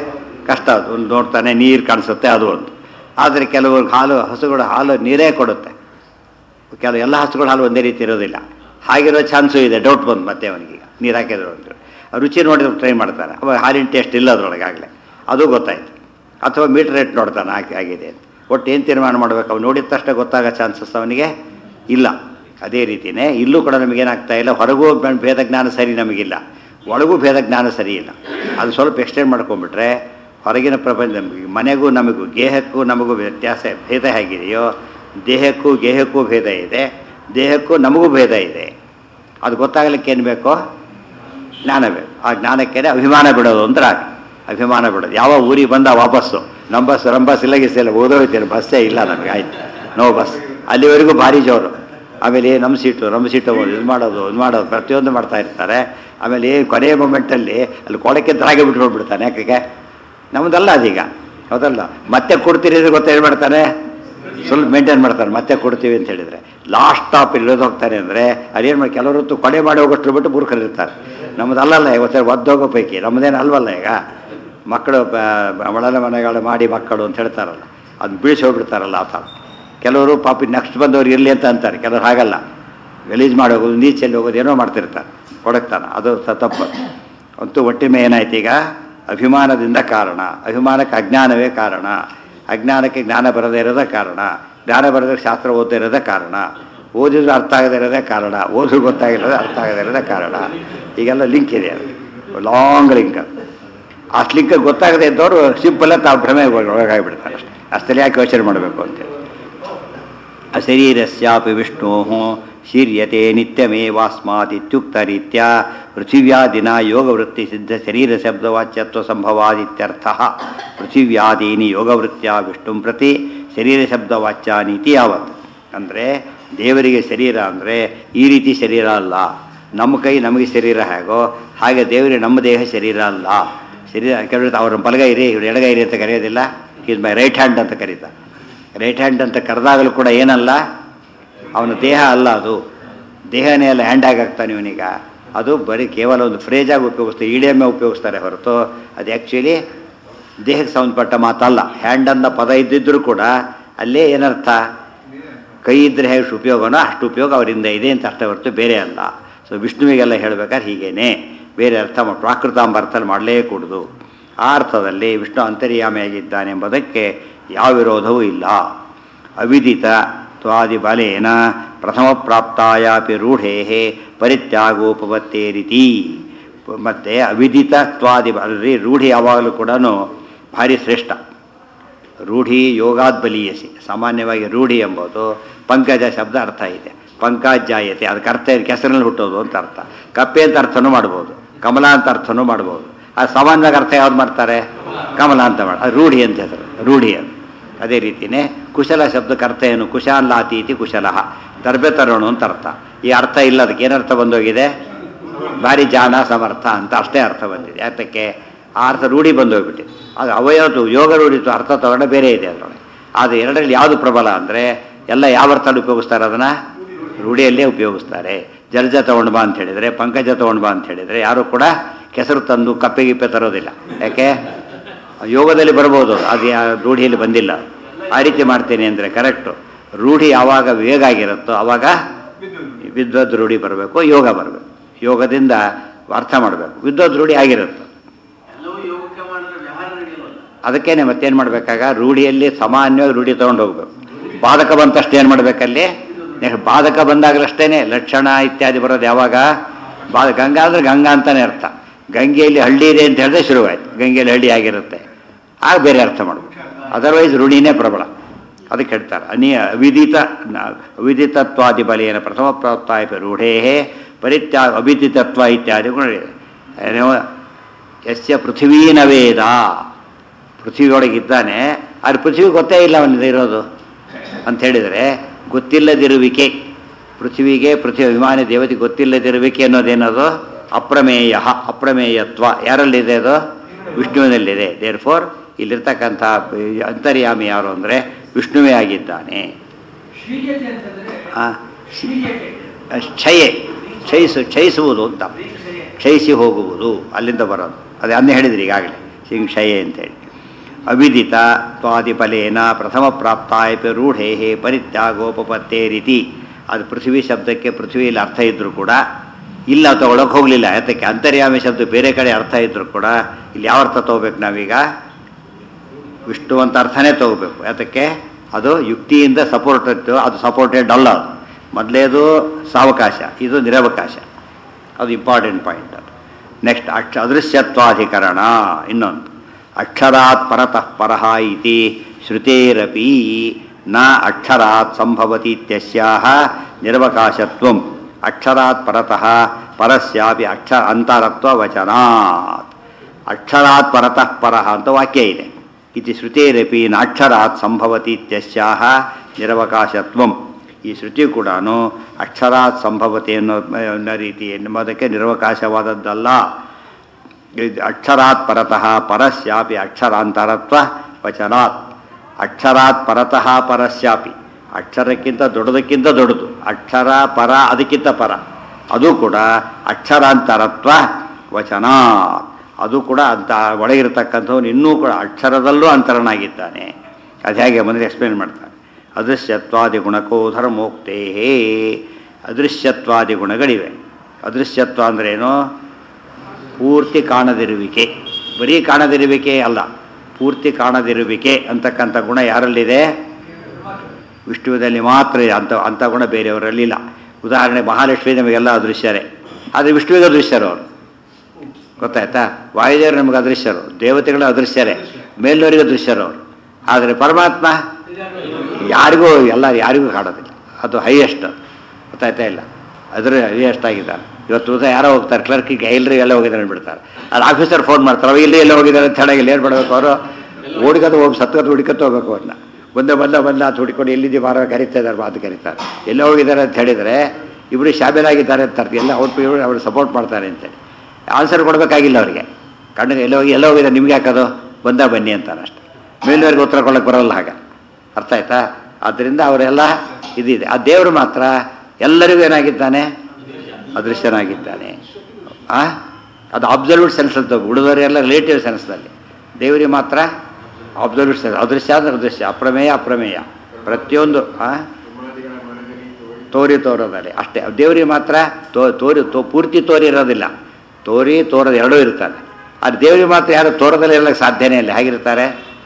ಕಷ್ಟ ಅದು. ಒಂದು ನೋಡ್ತಾನೆ ನೀರು ಕಾಣಿಸುತ್ತೆ, ಅದು ಒಂದು. ಆದರೆ ಕೆಲವ್ರಿಗೆ ಹಸುಗಳು ಹಾಲು ನೀರೇ ಕೊಡುತ್ತೆ. ಕೆಲವು ಎಲ್ಲ ಹಸುಗಳು ಹಾಲು ಒಂದೇ ರೀತಿ ಇರೋದಿಲ್ಲ. ಹಾಗಿರೋ ಚಾನ್ಸು ಇದೆ. ಡೌಟ್ ಬಂದು ಮತ್ತೆ ಅವನಿಗೆ ನೀರು ಹಾಕಿದ್ರು ಅಂತ ರುಚಿ ನೋಡಿದ್ರೆ ಟ್ರೈ ಮಾಡ್ತಾನೆ. ಅವಾಗ ಹಾಲಿನ ಟೇಸ್ಟ್ ಇಲ್ಲ ಅದರೊಳಗಾಗಲೇ, ಅದು ಗೊತ್ತಾಯ್ತು. ಅಥವಾ ಮೀಟರ್ ರೇಟ್ ನೋಡ್ತಾನೆ ಆಗಿದೆ ಅಂತ. ಒಟ್ಟು ಏನು ತೀರ್ಮಾನ ಮಾಡಬೇಕು? ಅವ್ನು ನೋಡಿದ ತಕ್ಷಣ ಗೊತ್ತಾಗೋ ಚಾನ್ಸಸ್ ಅವನಿಗೆ ಇಲ್ಲ. ಅದೇ ರೀತಿಯೇ ಇಲ್ಲೂ ಕೂಡ ನಮಗೇನಾಗ್ತಾ ಇಲ್ಲ, ಹೊರಗೂ ಭೇದ ಜ್ಞಾನ ಸರಿ ನಮಗಿಲ್ಲ, ಒಳಗೂ ಭೇದ ಜ್ಞಾನ ಸರಿ ಇಲ್ಲ. ಅದು ಸ್ವಲ್ಪ ಎಕ್ಸ್ಟೆಂಡ್ ಮಾಡ್ಕೊಂಡ್ಬಿಟ್ರೆ ಹೊರಗಿನ ಪ್ರಪಂಚ, ಮನೆಗೂ ನಮಗೂ ಗೇಹಕ್ಕೂ ನಮಗೂ ವ್ಯತ್ಯಾಸ ಭೇದ ಹೇಗಿದೆಯೋ, ದೇಹಕ್ಕೂ ಗೇಹಕ್ಕೂ ಭೇದ ಇದೆ, ದೇಹಕ್ಕೂ ನಮಗೂ ಭೇದ ಇದೆ. ಅದು ಗೊತ್ತಾಗಲಿಕ್ಕೆ ಏನು ಬೇಕೋ? ಜ್ಞಾನ ಬೇಕು. ಆ ಜ್ಞಾನಕ್ಕೇನೆ ಅಭಿಮಾನ ಬಿಡೋದು ಅಂದ್ರೆ ಅಭಿಮಾನ ಬಿಡೋದು. ಯಾವ ಊರಿಗೆ ಬಂದ ವಾಪಸ್ಸು ನಮ್ಮ ಬಸ್ ಇಲ್ಲ ಗಿಸ್ಸಿಲ್ಲ, ಓದೋಯ್ತೇನೆ, ಬಸ್ಸೇ ಇಲ್ಲ ನಮಗೆ, ಆಯ್ತು ನೋ ಬಸ್, ಅಲ್ಲಿವರೆಗೂ ಭಾರಿ ಜೋರು. ಆಮೇಲೆ ನಮ್ಮ ಸೀಟು ಇದು ಮಾಡೋದು ಪ್ರತಿಯೊಂದು ಮಾಡ್ತಾ ಇರ್ತಾರೆ. ಆಮೇಲೆ ಕೊನೆಯ ಮೊಮೆಂಟಲ್ಲಿ ಅಲ್ಲಿ ಕೊಡಕ್ಕೆ ದ್ರಾಗೆ ಬಿಟ್ಕೊಂಡ್ಬಿಡ್ತಾನೆ. ಯಾಕೆ? ನಮ್ಮದಲ್ಲ ಅದೀಗ, ಹೌದಲ್ಲ? ಮತ್ತೆ ಕೊಡ್ತೀರಿ ಅಂದ್ರೆ ಗೊತ್ತೇನು ಮಾಡ್ತಾನೆ, ಸ್ವಲ್ಪ ಮೇಂಟೈನ್ ಮಾಡ್ತಾರೆ. ಮತ್ತೆ ಕೊಡ್ತೀವಿ ಅಂತ ಹೇಳಿದರೆ ಲಾಸ್ಟ್ ಸ್ಟಾಪ್ ಇಲ್ಲೋದು ಹೋಗ್ತಾನೆ ಅಂದರೆ ಅದೇನು ಮಾಡಿ, ಕೆಲವರೊತ್ತು ಕೊಡೆ ಮಾಡಿ ಹೋಗೋಷ್ಟು ಬಿಟ್ಟು ಮೂರ್ಖರಿರ್ತಾರೆ. ನಮ್ಮದಲ್ಲಲ್ಲ, ಇವತ್ತು ಒದ್ದೋಗೋ ಪೈಕಿ ನಮ್ಮದೇನು ಅಲ್ವಲ್ಲ. ಈಗ ಮಕ್ಕಳು ಒಳಲ ಮನೆಗಳು ಮಾಡಿ ಮಕ್ಕಳು ಅಂತ ಹೇಳ್ತಾರಲ್ಲ, ಅದು ಬೀಳಿಸಿ ಹೋಗ್ಬಿಡ್ತಾರಲ್ಲ ಆ ಥರ. ಕೆಲವರು ಪಾಪಿ ನೆಕ್ಸ್ಟ್ ಬಂದವ್ರು ಇರಲಿ ಅಂತ ಅಂತಾರೆ, ಕೆಲವ್ರು ಹಾಗಲ್ಲ, ಗಲೀಜು ಮಾಡಿ ಹೋಗೋದು, ನೀಚಲ್ಲಿ ಹೋಗೋದು, ಏನೋ ಮಾಡ್ತಿರ್ತಾರೆ ಕೊಡಕ್ತಾನೆ. ಅದು ತಪ್ಪು. ಅಂತೂ ಒಟ್ಟಿಮೆ ಏನಾಯ್ತು ಈಗ? ಅಭಿಮಾನದಿಂದ ಕಾರಣ. ಅಭಿಮಾನಕ್ಕೆ ಅಜ್ಞಾನವೇ ಕಾರಣ. ಅಜ್ಞಾನಕ್ಕೆ ಜ್ಞಾನ ಬರದೇ ಇರೋದೇ ಕಾರಣ. ಜ್ಞಾನ ಬರದೇ ಶಾಸ್ತ್ರ ಓದದೇ ಇರೋದೇ ಕಾರಣ. ಓದಿದ್ರು ಅರ್ಥ ಆಗದೇ ಇರೋದೇ ಕಾರಣ. ಓದಿದ್ರು ಗೊತ್ತಾಗಿರೋದೇ ಅರ್ಥ ಆಗದೇ ಇರೋದೇ ಕಾರಣ. ಈಗೆಲ್ಲ ಲಿಂಕ್ ಇದೆ, ಅದು ಲಾಂಗ್ ಲಿಂಕ್. ಆ ಲಿಂಕ್ ಗೊತ್ತಾಗದೇ ಇದ್ದವರು ಸಿಂಪಲ್ ತಾವು ಭ್ರಮೆ ಒಳಗಾಗಿಬಿಡ್ತಾರೆ ಅಷ್ಟೇ. ಅಷ್ಟಲ್ಲಿ ಯಾಕೆ ಯೋಚನೆ ಮಾಡಬೇಕು ಅಂತೇಳಿ. ಅಶರೀರಸ್ಯಾಪಿ ವಿಷ್ಣೋ ಶೀರ್ಯತೆ ನಿತ್ಯಮೇವಾಸ್ಮಾತ್ ಇತ್ಯುಕ್ತ ರೀತ್ಯ ಪೃಥಿವ್ಯಾದಿನ ಯೋಗವೃತ್ತಿ ಸಿದ್ಧ ಶರೀರ ಶಬ್ದವಾಚ್ಯತ್ವ ಸಂಭವಾದಿತ್ಯರ್ಥ. ಪೃಥಿವ್ಯಾದೀನಿ ಯೋಗವೃತ್ಯ ವಿಷ್ಣು ಪ್ರತಿ ಶರೀರ ಶಬ್ದವಾಚ್ಯಾನೀತಿ ಯಾವತ್ತು ಅಂದರೆ ದೇವರಿಗೆ ಶರೀರ ಅಂದರೆ ಈ ರೀತಿ ಶರೀರ ಅಲ್ಲ. ನಮ್ಮ ಕೈ ನಮಗೆ ಶರೀರ ಹೇಗೋ ಹಾಗೆ ದೇವರಿಗೆ ನಮ್ಮ ದೇಹ ಶರೀರ ಅಲ್ಲ. ಶರೀರ ಕೆಲವರು ಅವ್ರ ಬಲಗೈ ಇರಿ, ಇವ್ರು ಎಡಗೈ ಇರಿ ಅಂತ ಕರೆಯೋದಿಲ್ಲ. ಈಸ್ ಮೈ ರೈಟ್ ಹ್ಯಾಂಡ್ ಅಂತ ಕರೀತಾರೆ. ರೈಟ್ ಹ್ಯಾಂಡ್ ಅಂತ ಕರೆದಾಗಲೂ ಕೂಡ ಏನಲ್ಲ, ಅವನ ದೇಹ ಅಲ್ಲ, ಅದು ದೇಹನೇ ಅಲ್ಲ, ಹ್ಯಾಂಡ್ ಆಗ್ತಾನೆ ಇವನೀಗ. ಅದು ಬರೀ ಕೇವಲ ಒಂದು ಫ್ರೇಜಾಗಿ ಉಪಯೋಗಿಸ್ತಾರೆ, ಇಡಿಯಮ್ಮೆ ಉಪಯೋಗಿಸ್ತಾರೆ ಹೊರತು ಅದು ಆ್ಯಕ್ಚುಲಿ ದೇಹಕ್ಕೆ ಸಂಬಂಧಪಟ್ಟ ಮಾತಲ್ಲ. ಹ್ಯಾಂಡ್ ಅನ್ನೋ ಪದ ಇದ್ದಿದ್ದರೂ ಕೂಡ ಅಲ್ಲೇ ಏನರ್ಥ, ಕೈ ಇದ್ದರೆ ಹೇಗೆ ಉಪಯೋಗನೋ ಅಷ್ಟು ಉಪಯೋಗ ಅವರಿಂದ ಇದೆ ಅಂತ ಅರ್ಥ ಹೊರತು ಬೇರೆ ಅಲ್ಲ. ಸೊ ವಿಷ್ಣುವಿಗೆಲ್ಲ ಹೇಳಬೇಕಾದ್ರೆ ಹೀಗೇನೆ, ಬೇರೆ ಅರ್ಥ ಪ್ರಾಕೃತಾಂಬ ಅರ್ಥ ಮಾಡಲೇ ಕೂಡುದು. ಆ ಅರ್ಥದಲ್ಲಿ ವಿಷ್ಣು ಅಂತರ್ಯಾಮಿಯಾಗಿದ್ದಾನೆ ಎಂಬುದಕ್ಕೆ ಯಾವ ವಿರೋಧವೂ ಇಲ್ಲ. ಅವಿದಿತ ತ್ವಾದಿ ಬಲೇನ ಪ್ರಥಮ ಪ್ರಾಪ್ತಾಯಾಪಿ ರೂಢೇ ಪರಿತ್ಯಾಗೋಪತ್ತೇರಿತಿ. ಮತ್ತು ಅವಿದಿತ ತ್ವಾದಿ ಬಲಿ, ರೂಢಿ ಯಾವಾಗಲೂ ಕೂಡ ಭಾರಿ ಶ್ರೇಷ್ಠ. ರೂಢಿ ಯೋಗಾದ್ ಬಲೀಯಸಿ. ಸಾಮಾನ್ಯವಾಗಿ ರೂಢಿ ಎಂಬುದು ಪಂಕಜ ಶಬ್ದ ಅರ್ಥ ಇದೆ. ಪಂಕಜಾಯತೆ, ಅದಕ್ಕೆ ಅರ್ಥ ಇದೆ ಕೆಸರಿನಲ್ಲಿ ಹುಟ್ಟೋದು ಅಂತ ಅರ್ಥ. ಕಪ್ಪೆ ಅಂತ ಅರ್ಥನೂ ಮಾಡ್ಬೋದು, ಕಮಲ ಅಂತ ಅರ್ಥನೂ ಮಾಡ್ಬೋದು. ಅದು ಸಾಮಾನ್ಯವಾಗಿ ಅರ್ಥ ಯಾವ್ದು ಮಾಡ್ತಾರೆ? ಕಮಲ ಅಂತ ಮಾಡಿ, ಅದು ರೂಢಿ ಅಂತ ಹೆಸರು, ರೂಢಿ ಅದು. ಅದೇ ರೀತಿಯೇ ಕುಶಲ ಶಬ್ದಕ್ಕೆ ಅರ್ಥ ಏನು? ಕುಶಾಲಾತೀತಿ ಕುಶಲಃ, ತರಬೆ ತರೋಣ ಅಂತ ಅರ್ಥ. ಈ ಅರ್ಥ ಇಲ್ಲ, ಅದಕ್ಕೆ ಏನರ್ಥ ಬಂದೋಗಿದೆ? ಭಾರಿ ಜಾಣ ಸಮರ್ಥ ಅಂತ ಅಷ್ಟೇ ಅರ್ಥ ಬಂದಿದೆ. ಯಾತಕ್ಕೆ? ಆ ಅರ್ಥ ರೂಢಿ ಬಂದೋಗ್ಬಿಟ್ಟಿದೆ. ಅದು ಅವಯವತ್ತು ಯೋಗ ರೂಢಿತು ಅರ್ಥ ತಗೊಂಡ ಬೇರೆ ಇದೆ ಅದರೊಳಗೆ. ಆದರೆ ಎರಡರಲ್ಲಿ ಯಾವುದು ಪ್ರಬಲ ಅಂದರೆ ಎಲ್ಲ ಯಾವ ಅರ್ಥದಲ್ಲಿ ಉಪಯೋಗಿಸ್ತಾರೆ? ಅದನ್ನು ರೂಢಿಯಲ್ಲೇ ಉಪಯೋಗಿಸ್ತಾರೆ. ಜಲಜ ತಗೊಂಡು ಬಾ ಅಂತ ಹೇಳಿದರೆ, ಪಂಕಜ ತಗೊಂಡು ಬಾ ಅಂತ ಹೇಳಿದರೆ ಯಾರು ಕೂಡ ಕೆಸರು ತಂದು ಕಪ್ಪೆ ಗಿಪ್ಪೆ ತರೋದಿಲ್ಲ. ಯಾಕೆ? ಯೋಗದಲ್ಲಿ ಬರ್ಬೋದು, ಅದು ರೂಢಿಯಲ್ಲಿ ಬಂದಿಲ್ಲ. ಆ ರೀತಿ ಮಾಡ್ತೇನೆ ಅಂದರೆ ಕರೆಕ್ಟು. ರೂಢಿ ಯಾವಾಗ ವೇಗ ಆಗಿರುತ್ತೋ ಆವಾಗ ವಿದ್ವದ್ ರೂಢಿ ಬರಬೇಕು, ಯೋಗ ಬರಬೇಕು. ಯೋಗದಿಂದ ಅರ್ಥ ಮಾಡಬೇಕು. ವಿದ್ವದ್ ರೂಢಿ ಆಗಿರುತ್ತೆ. ಅದಕ್ಕೇನೆ ಮತ್ತೇನು ಮಾಡಬೇಕಾಗ ರೂಢಿಯಲ್ಲಿ ಸಾಮಾನ್ಯವಾಗಿ ರೂಢಿ ತೊಗೊಂಡು ಹೋಗ್ಬೇಕು. ಬಾಧಕ ಬಂತಷ್ಟು ಏನು ಮಾಡಬೇಕಲ್ಲಿ? ಬಾಧಕ ಬಂದಾಗಲಷ್ಟೇ ಲಕ್ಷಣ ಇತ್ಯಾದಿ ಬರೋದು ಯಾವಾಗ? ಗಂಗಾ ಅಂದರೆ ಗಂಗಾ ಅಂತಲೇ ಅರ್ಥ. ಗಂಗೆಯಲ್ಲಿ ಹಳ್ಳಿ ಇದೆ ಅಂತ ಹೇಳಿದ್ರೆ ಶುರುವಾಯಿತು, ಗಂಗೆಯಲ್ಲಿ ಹಳ್ಳಿ ಆಗಿರುತ್ತೆ, ಆಗ ಬೇರೆ ಅರ್ಥ ಮಾಡಬೇಕು. ಅದರ್ವೈಸ್ ರೂಢಿನೇ ಪ್ರಬಲ. ಅದಕ್ಕೆ ಹೇಳ್ತಾರೆ ಅವಿದಿತತ್ವಾದಿ ಬಲೇನ ಪ್ರಥಮ ಪ್ರಾಪ್ತಾಯ ರೂಢೇ ಪರಿತ್ಯಾಗ ಅವಿದಿತತ್ವ ಇತ್ಯಾದಿ ಯಸ್ಯ ಪೃಥ್ವೀನ ವೇದ. ಪೃಥ್ವಿಯೊಳಗಿದ್ದಾನೆ, ಆದರೆ ಪೃಥ್ವಿ ಗೊತ್ತೇ ಇಲ್ಲ ಅವನಿಂದ ಇರೋದು ಅಂತ ಹೇಳಿದರೆ ಗೊತ್ತಿಲ್ಲದಿರುವಿಕೆ. ಪೃಥ್ವಿಗೆ ಪೃಥ್ವಿ ಅಭಿಮಾನಿ ದೇವತೆ ಗೊತ್ತಿಲ್ಲದಿರುವಿಕೆ ಅನ್ನೋದೇನದು? ಅಪ್ರಮೇಯ, ಅಪ್ರಮೇಯತ್ವ ಯಾರಲ್ಲಿದೆ? ಅದು ವಿಷ್ಣುವಿನಲ್ಲಿದೆ. ದೇರ್ ಫೋರ್ ಇಲ್ಲಿರ್ತಕ್ಕಂಥ ಅಂತರ್ಯಾಮಿ ಯಾರು ಅಂದರೆ ವಿಷ್ಣುವೇ ಆಗಿದ್ದಾನೆ. ಕ್ಷಯಿಸುವುದು ಅಂತ, ಕ್ಷಯಿಸಿ ಹೋಗುವುದು, ಅಲ್ಲಿಂದ ಬರೋದು. ಅದೇ ಅನ್ನೇ ಹೇಳಿದ್ರಿ ಈಗಾಗಲೇ, ಕ್ಷಯೆ ಅಂತೇಳಿ. ಅವಿದಿತ ತ್ವಾದಿಫಲೇನ ಪ್ರಥಮ ಪ್ರಾಪ್ತಾಯಪಿ ರೂಢೇ ಪರಿತ್ಯಾಗೋಪತ್ತೇ ರೀತಿ. ಅದು ಪೃಥ್ವಿ ಶಬ್ದಕ್ಕೆ ಪೃಥ್ವಿಯಲ್ಲಿ ಅರ್ಥ ಇದ್ದರೂ ಕೂಡ ಇಲ್ಲ ತಗೊಳಕ್ಕೆ ಹೋಗಲಿಲ್ಲ. ಯಾತಕ್ಕೆ ಅಂತರ್ಯಾಮಿ ಶಬ್ದ ಬೇರೆ ಕಡೆ ಅರ್ಥ ಇದ್ದರೂ ಕೂಡ ಇಲ್ಲಿ ಯಾವ ಅರ್ಥ ತಗೋಬೇಕು ನಾವೀಗ? ವಿಷ್ಣು ಅಂತ ಅರ್ಥನೇ ತಗೋಬೇಕು. ಯಾತಕ್ಕೆ ಅದು ಯುಕ್ತಿಯಿಂದ ಸಪೋರ್ಟ್ ಇತ್ತು, ಅದು ಸಪೋರ್ಟೆಡ್ ಅಲ್ಲ. ಅದು ಮೊದಲೇದು ಸಾವಕಾಶ, ಇದು ನಿರವಕಾಶ. ಅದು ಇಂಪಾರ್ಟೆಂಟ್ ಪಾಯಿಂಟ್. ಅದು ನೆಕ್ಸ್ಟ್ ಅದೃಶ್ಯತ್ವಾಧಿಕರಣ. ಇನ್ನೊಂದು ಅಕ್ಷರಾತ್ ಪರತಃ ಪರಃ ಇತಿ ಶ್ರುತೇರಪಿ ನ ಅಕ್ಷರಾತ್ ಸಂಭವತಿ ಇತ್ಯಸ್ಯಾಹ ನಿರವಕಾಶತ್ವಂ ಅಕ್ಷರಾತ್ ಪರತಃ ಪರಸ್ಯಾಪಿ ಅಂತರತ್ವ ವಚನಾತ್. ಅಕ್ಷರಾತ್ ಪರತಃ ಪರಃ ಅಂತ ವಾಕ್ಯ ಇದೆ. ಇತಿ ಶ್ರುತೇರಪಿ ನ ಅಕ್ಷರಾತ್ ಸಂಭವತಿ ಇತ್ಯಸ್ಯಾಹ ನಿರವಕಾಶತ್ವಂ. ಈ ಶ್ರುತಿ ಕೂಡ ಅಕ್ಷರಾತ್ ಸಂಭವತೆ ಅನ್ನೋ ರೀತಿ ಎನ್ನುವುದಕ್ಕೆ ನಿರವಕಾಶವಾದದ್ದಲ್ಲ. ಅಕ್ಷರಾತ್ ಪರತಃ ಪರಸ್ಯಾಪಿ ಅಕ್ಷರಾಂತರತ್ವ ವಚನಾತ್. ಅಕ್ಷರಾತ್ ಪರತಃ ಪರಸ್ಯಾಪಿ, ಅಕ್ಷರಕ್ಕಿಂತ ದೊಡ್ಡದಕ್ಕಿಂತ ದೊಡ್ಡದು. ಅಕ್ಷರ ಪರ ಅದಕ್ಕಿಂತ ಪರ, ಅದು ಕೂಡ ಅಕ್ಷರಾಂತರತ್ವ ವಚನ. ಅದು ಕೂಡ ಅಂತ ಒಳಗಿರತಕ್ಕಂಥವನು ಇನ್ನೂ ಕೂಡ ಅಕ್ಷರದಲ್ಲೂ ಅಂತರನಾಗಿದ್ದಾನೆ. ಅದು ಹೇಗೆ ಬಂದರೆ ಎಕ್ಸ್ಪ್ಲೇನ್ ಮಾಡ್ತಾನೆ. ಅದೃಶ್ಯತ್ವಾದಿ ಗುಣಕೋ ಧರ್ಮೋಕ್ತೇ. ಅದೃಶ್ಯತ್ವಾದಿ ಗುಣಗಳಿವೆ. ಅದೃಶ್ಯತ್ವ ಅಂದ್ರೇನು? ಪೂರ್ತಿ ಕಾಣದಿರುವಿಕೆ. ಬರೀ ಕಾಣದಿರುವಿಕೆ ಅಲ್ಲ, ಪೂರ್ತಿ ಕಾಣದಿರುವಿಕೆ ಅಂತಕ್ಕಂಥ ಗುಣ ಯಾರಲ್ಲಿದೆ? ವಿಷ್ಣುವಿನಲ್ಲಿ ಮಾತ್ರ ಇದೆ. ಅಂಥ ಗುಣ ಬೇರೆಯವರಲ್ಲಿಲ್ಲ. ಉದಾಹರಣೆ ಮಹಾಲಕ್ಷ್ಮಿ ನಮಗೆಲ್ಲ ಅದೃಶ್ಯರೇ, ಆದರೆ ವಿಷ್ಣುವಿಗೆ ಅದೃಶ್ಯರು ಅವರು. ಗೊತ್ತಾಯ್ತಾ? ವಾಯುದೇವರು ನಮಗೆ ಅದೃಶ್ಯರು, ದೇವತೆಗಳು ಅದೃಶ್ಯರೇ, ಮೇಲ್ನವರಿಗೆ ಅದೃಶ್ಯರು ಅವರು. ಆದರೆ ಪರಮಾತ್ಮ ಯಾರಿಗೂ ಯಾರಿಗೂ ಕಾಣೋದಿಲ್ಲ. ಅದು ಹೈಯೆಸ್ಟ್. ಗೊತ್ತಾಯ್ತಾ ಇಲ್ಲ? ಅದ್ರ ಹೈಯೆಸ್ಟ್ ಆಗಿದ್ದಾರೆ. ಇವತ್ತು ಯಾರೋ ಹೋಗ್ತಾರೆ ಕ್ಲರ್ಕಿಗೆ, ಎಲ್ಲರೂ ಎಲ್ಲ ಹೋಗಿದ್ದಾರೆ ಅಂದ್ಬಿಡ್ತಾರೆ. ಅದು ಆಫೀಸರ್ ಫೋನ್ ಮಾಡ್ತಾರೆ, ಅವ ಇಲ್ಲಿ ಎಲ್ಲ ಹೋಗಿದ್ದಾರೆ ಅಂತ ಹೇಳಾಗಿಲ್ಲ. ಏನು ಮಾಡಬೇಕು ಅವರು? ಹುಡುಕದು ಹೋಗಿ ಸತ್ಕತ್ತು ಹುಡುಕತ್ತು ಹೋಗ್ಬೇಕು. ಅವ್ರನ್ನ ಬಂದ ಅಂತ ಹುಡುಕೊಂಡು ಎಲ್ಲಿದ್ದೀವಿ ಬಾರ ಕರೀತಾ ಇದ್ದಾರೆ, ಮಾತು ಕರೀತಾರೆ. ಎಲ್ಲ ಹೋಗಿದ್ದಾರೆ ಅಂತ ಹೇಳಿದರೆ ಇಬ್ಬರು ಶಾಮೀಲಾಗಿದ್ದಾರೆ ಅಂತ ಅರ್ಥ. ಎಲ್ಲ ಅವ್ರು ಸಪೋರ್ಟ್ ಮಾಡ್ತಾರೆ ಅಂತೇಳಿ ಆನ್ಸರ್ ಕೊಡಬೇಕಾಗಿಲ್ಲ ಅವರಿಗೆ. ಕಣ್ಣಿಗೆ ಎಲ್ಲ ಹೋಗಿದ್ದಾರೆ, ನಿಮ್ಗೆ ಯಾಕದು? ಬನ್ನಿ ಅಂತಾರೆ ಅಷ್ಟೆ. ಮೇಲ್ವರೆಗೆ ಉತ್ತರ ಕೊಡೋಕ್ಕೆ ಬರೋಲ್ಲ. ಹಾಗೆ ಅರ್ಥ ಆಯ್ತಾ? ಆದ್ದರಿಂದ ಅವರೆಲ್ಲ ಇದಿದೆ. ಆ ದೇವರು ಮಾತ್ರ ಎಲ್ಲರಿಗೂ ಏನಾಗಿದ್ದಾನೆ? ಅದೃಶ್ಯನಾಗಿದ್ದಾನೆ. ಅದು ಅಬ್ಸಲ್ಯೂಟ್ ಸೆನ್ಸ್ ಅಂತ. ಉಳಿದವರೆಲ್ಲ ರಿಲೇಟಿವ್ ಸೆನ್ಸ್ನಲ್ಲಿ. ದೇವರಿಗೆ ಮಾತ್ರ ಅಬ್ಸಲ್ಯೂಟ್ ಸೆನ್ಸ್. ಅದೃಶ್ಯ ಅಂದ್ರೆ ಅದೃಶ್ಯ, ಅಪ್ರಮೇಯ ಪ್ರತಿಯೊಂದು ತೋರೋದಲ್ಲಿ ಅಷ್ಟೇ. ದೇವರಿಗೆ ಮಾತ್ರ ಪೂರ್ತಿ ತೋರಿ ಇರೋದಿಲ್ಲ, ತೋರದ ಎರಡೂ ಇರ್ತಾರೆ. ಅದು ದೇವರಿಗೆ ಮಾತ್ರ ಯಾರು ತೋರದಲ್ಲಿ ಇರಲಿಕ್ಕೆ ಸಾಧ್ಯನೇ ಇಲ್ಲ. ಹೇಗಿರ್ತಾರೆ?